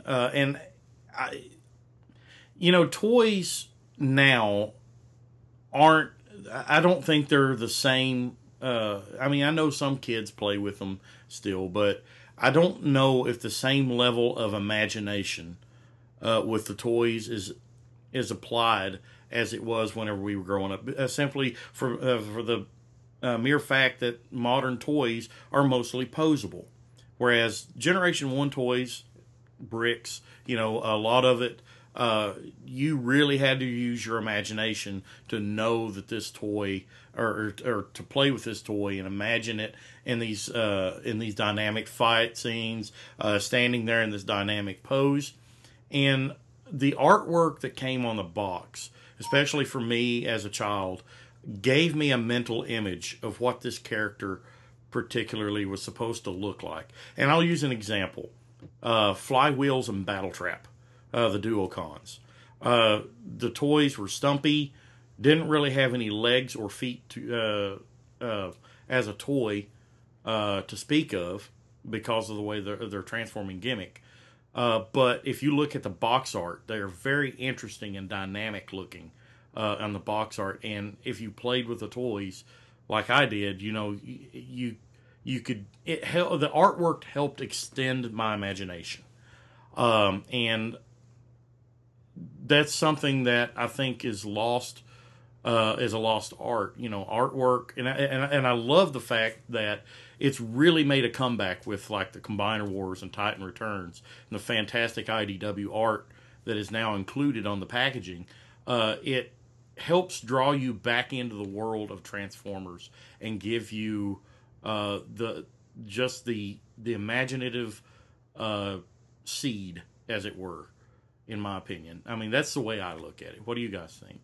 toys now aren't. I don't think they're the same. I know some kids play with them still, but I don't know if the same level of imagination with the toys is applied as it was whenever we were growing up. Simply for the mere fact that modern toys are mostly posable, whereas Generation 1 toys, bricks, a lot of it. You really had to use your imagination to know that this toy, or to play with this toy and imagine it in these dynamic fight scenes, standing there in this dynamic pose, and the artwork that came on the box, especially for me as a child, gave me a mental image of what this character particularly was supposed to look like. And I'll use an example: Flywheels and Battletrap. The Duocons. The toys were stumpy, didn't really have any legs or feet to as a toy to speak of because of the way their transforming gimmick. But if you look at the box art, they are very interesting and dynamic looking on the box art. And if you played with the toys like I did, you could. The artwork helped extend my imagination, and that's something that I think is lost, is a lost art. Artwork, and I love the fact that it's really made a comeback with like the Combiner Wars and Titan Returns and the fantastic IDW art that is now included on the packaging. It helps draw you back into the world of Transformers and give you the imaginative seed, as it were. In my opinion, that's the way I look at it. What do you guys think?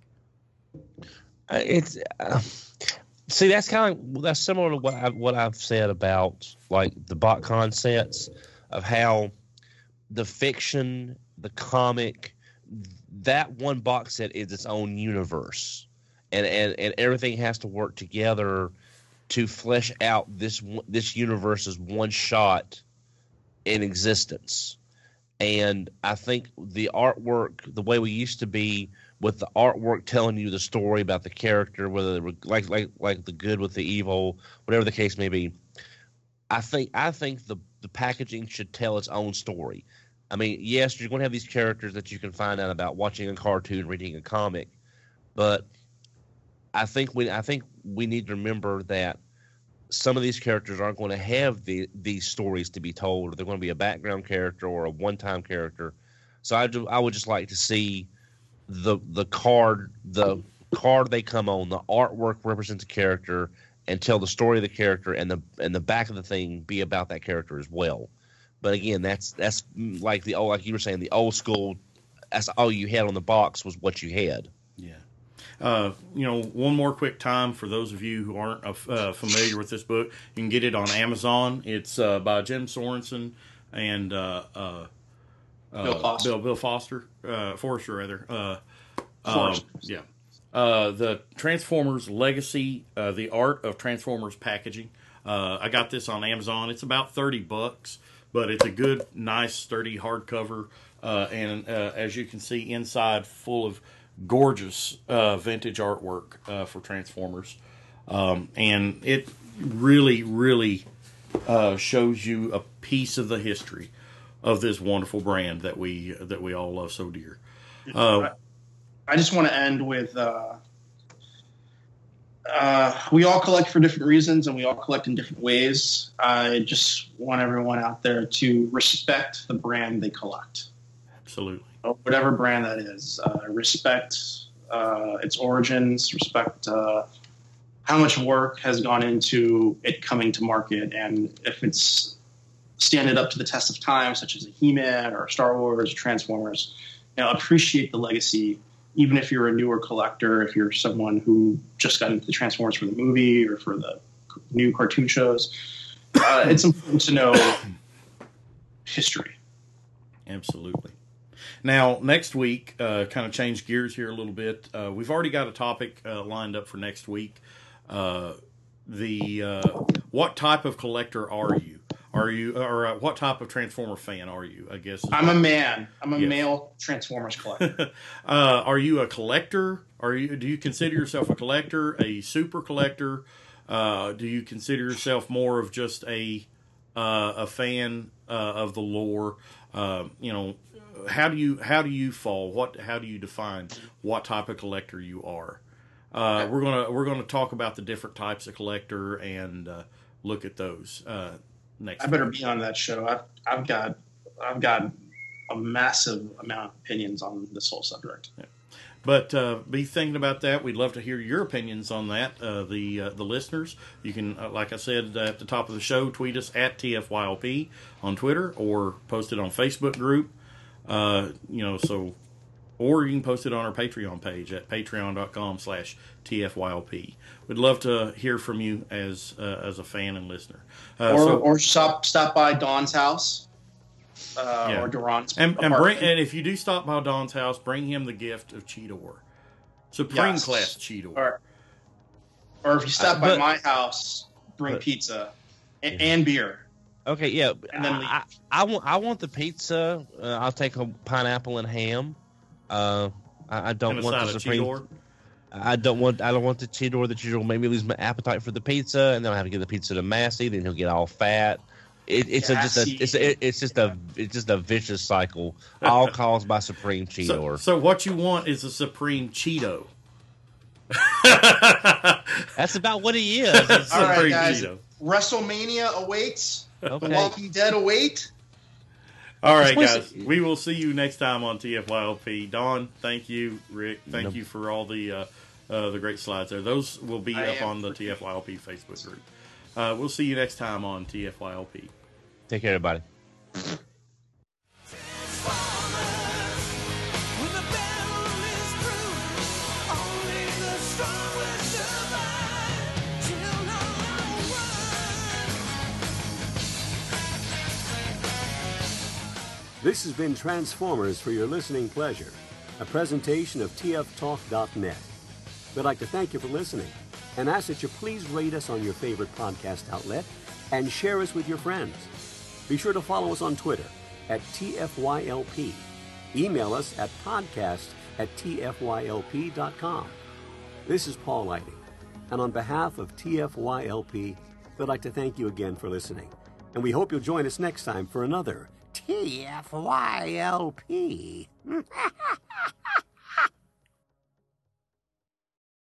See, that's similar to what I've said about like the BotCon sets, of how the fiction, the comic, that one box set is its own universe, and everything has to work together to flesh out this universe's one shot in existence. And I think the artwork, the way we used to be with the artwork telling you the story about the character, whether they were like the good with the evil, whatever the case may be, I think the packaging should tell its own story. I mean, yes, you're going to have these characters that you can find out about watching a cartoon, reading a comic, but I think we need to remember that some of these characters aren't going to have these stories to be told, or they're going to be a background character or a one-time character. So I would just like to see the card they come on, the artwork represents a character, and tell the story of the character, and the back of the thing be about that character as well. But again, that's like like you were saying, the old school. That's all you had on the box was what you had. Yeah. One more quick time for those of you who aren't familiar with this book, you can get it on Amazon. It's by Jim Sorensen and Bill Forster. Yeah. The Transformers Legacy, the art of Transformers packaging. I got this on Amazon. It's about $30, but it's a good, nice, sturdy hardcover. And as you can see, inside full of gorgeous vintage artwork for Transformers. And it really, really shows you a piece of the history of this wonderful brand that we all love so dear. I just want to end with we all collect for different reasons, and we all collect in different ways. I just want everyone out there to respect the brand they collect. Absolutely. Whatever brand that is. Respect its origins, respect how much work has gone into it coming to market, and if it's standing up to the test of time, such as a He-Man or Star Wars or Transformers, appreciate the legacy. Even if you're a newer collector, if you're someone who just got into the Transformers for the movie or for the new cartoon shows, it's important to know history. Absolutely. Now, next week, kind of change gears here a little bit. We've already got a topic lined up for next week. What type of collector are you? Or what type of Transformer fan are you, I guess? I'm a man. I'm a male Transformers collector. Are you a collector? Do you consider yourself a collector, a super collector? Do you consider yourself more of just a fan of the lore? How do you fall? How do you define what type of collector you are? We're gonna talk about the different types of collector and look at those. Next I better be on that show. I've got a massive amount of opinions on this whole subject. Yeah. But be thinking about that. We'd love to hear your opinions on that. The listeners, you can, like I said at the top of the show, tweet us at TFYLP on Twitter or post it on Facebook group. Or you can post it on our Patreon page at patreon.com/TFYLP. We'd love to hear from you as a fan and listener. Or stop by Don's house or Duran's and if you do stop by Don's house, bring him the gift of Cheetor. Supreme class Cheetor. Or if you stop by my house, bring pizza and beer. Okay, yeah. And then leave. I want the pizza. I'll take a pineapple and ham. I don't want the Supreme. Cheetor? I don't want the Cheetor. The Cheetor will make me lose my appetite for the pizza, and then I'll have to give the pizza to Massey. Then he'll get all fat. It's just a vicious cycle, all caused by Supreme Cheetor. So what you want is a Supreme Cheeto. That's about what he is. All right, guys. Cheeto. WrestleMania awaits. Okay. The Walking Dead await. All right, guys. We will see you next time on TFYLP. Don, thank you. Rick, thank you for all the great slides there. Those will be up on the TFYLP Facebook group. We'll see you next time on TFYLP. Take care, everybody. This has been Transformers for your listening pleasure, a presentation of tftalk.net. We'd like to thank you for listening and ask that you please rate us on your favorite podcast outlet and share us with your friends. Be sure to follow us on Twitter at TFYLP. Email us at podcast@tfylp.com. This is Paul Lighting, and on behalf of TFYLP, we'd like to thank you again for listening. And we hope you'll join us next time for another TFYLP.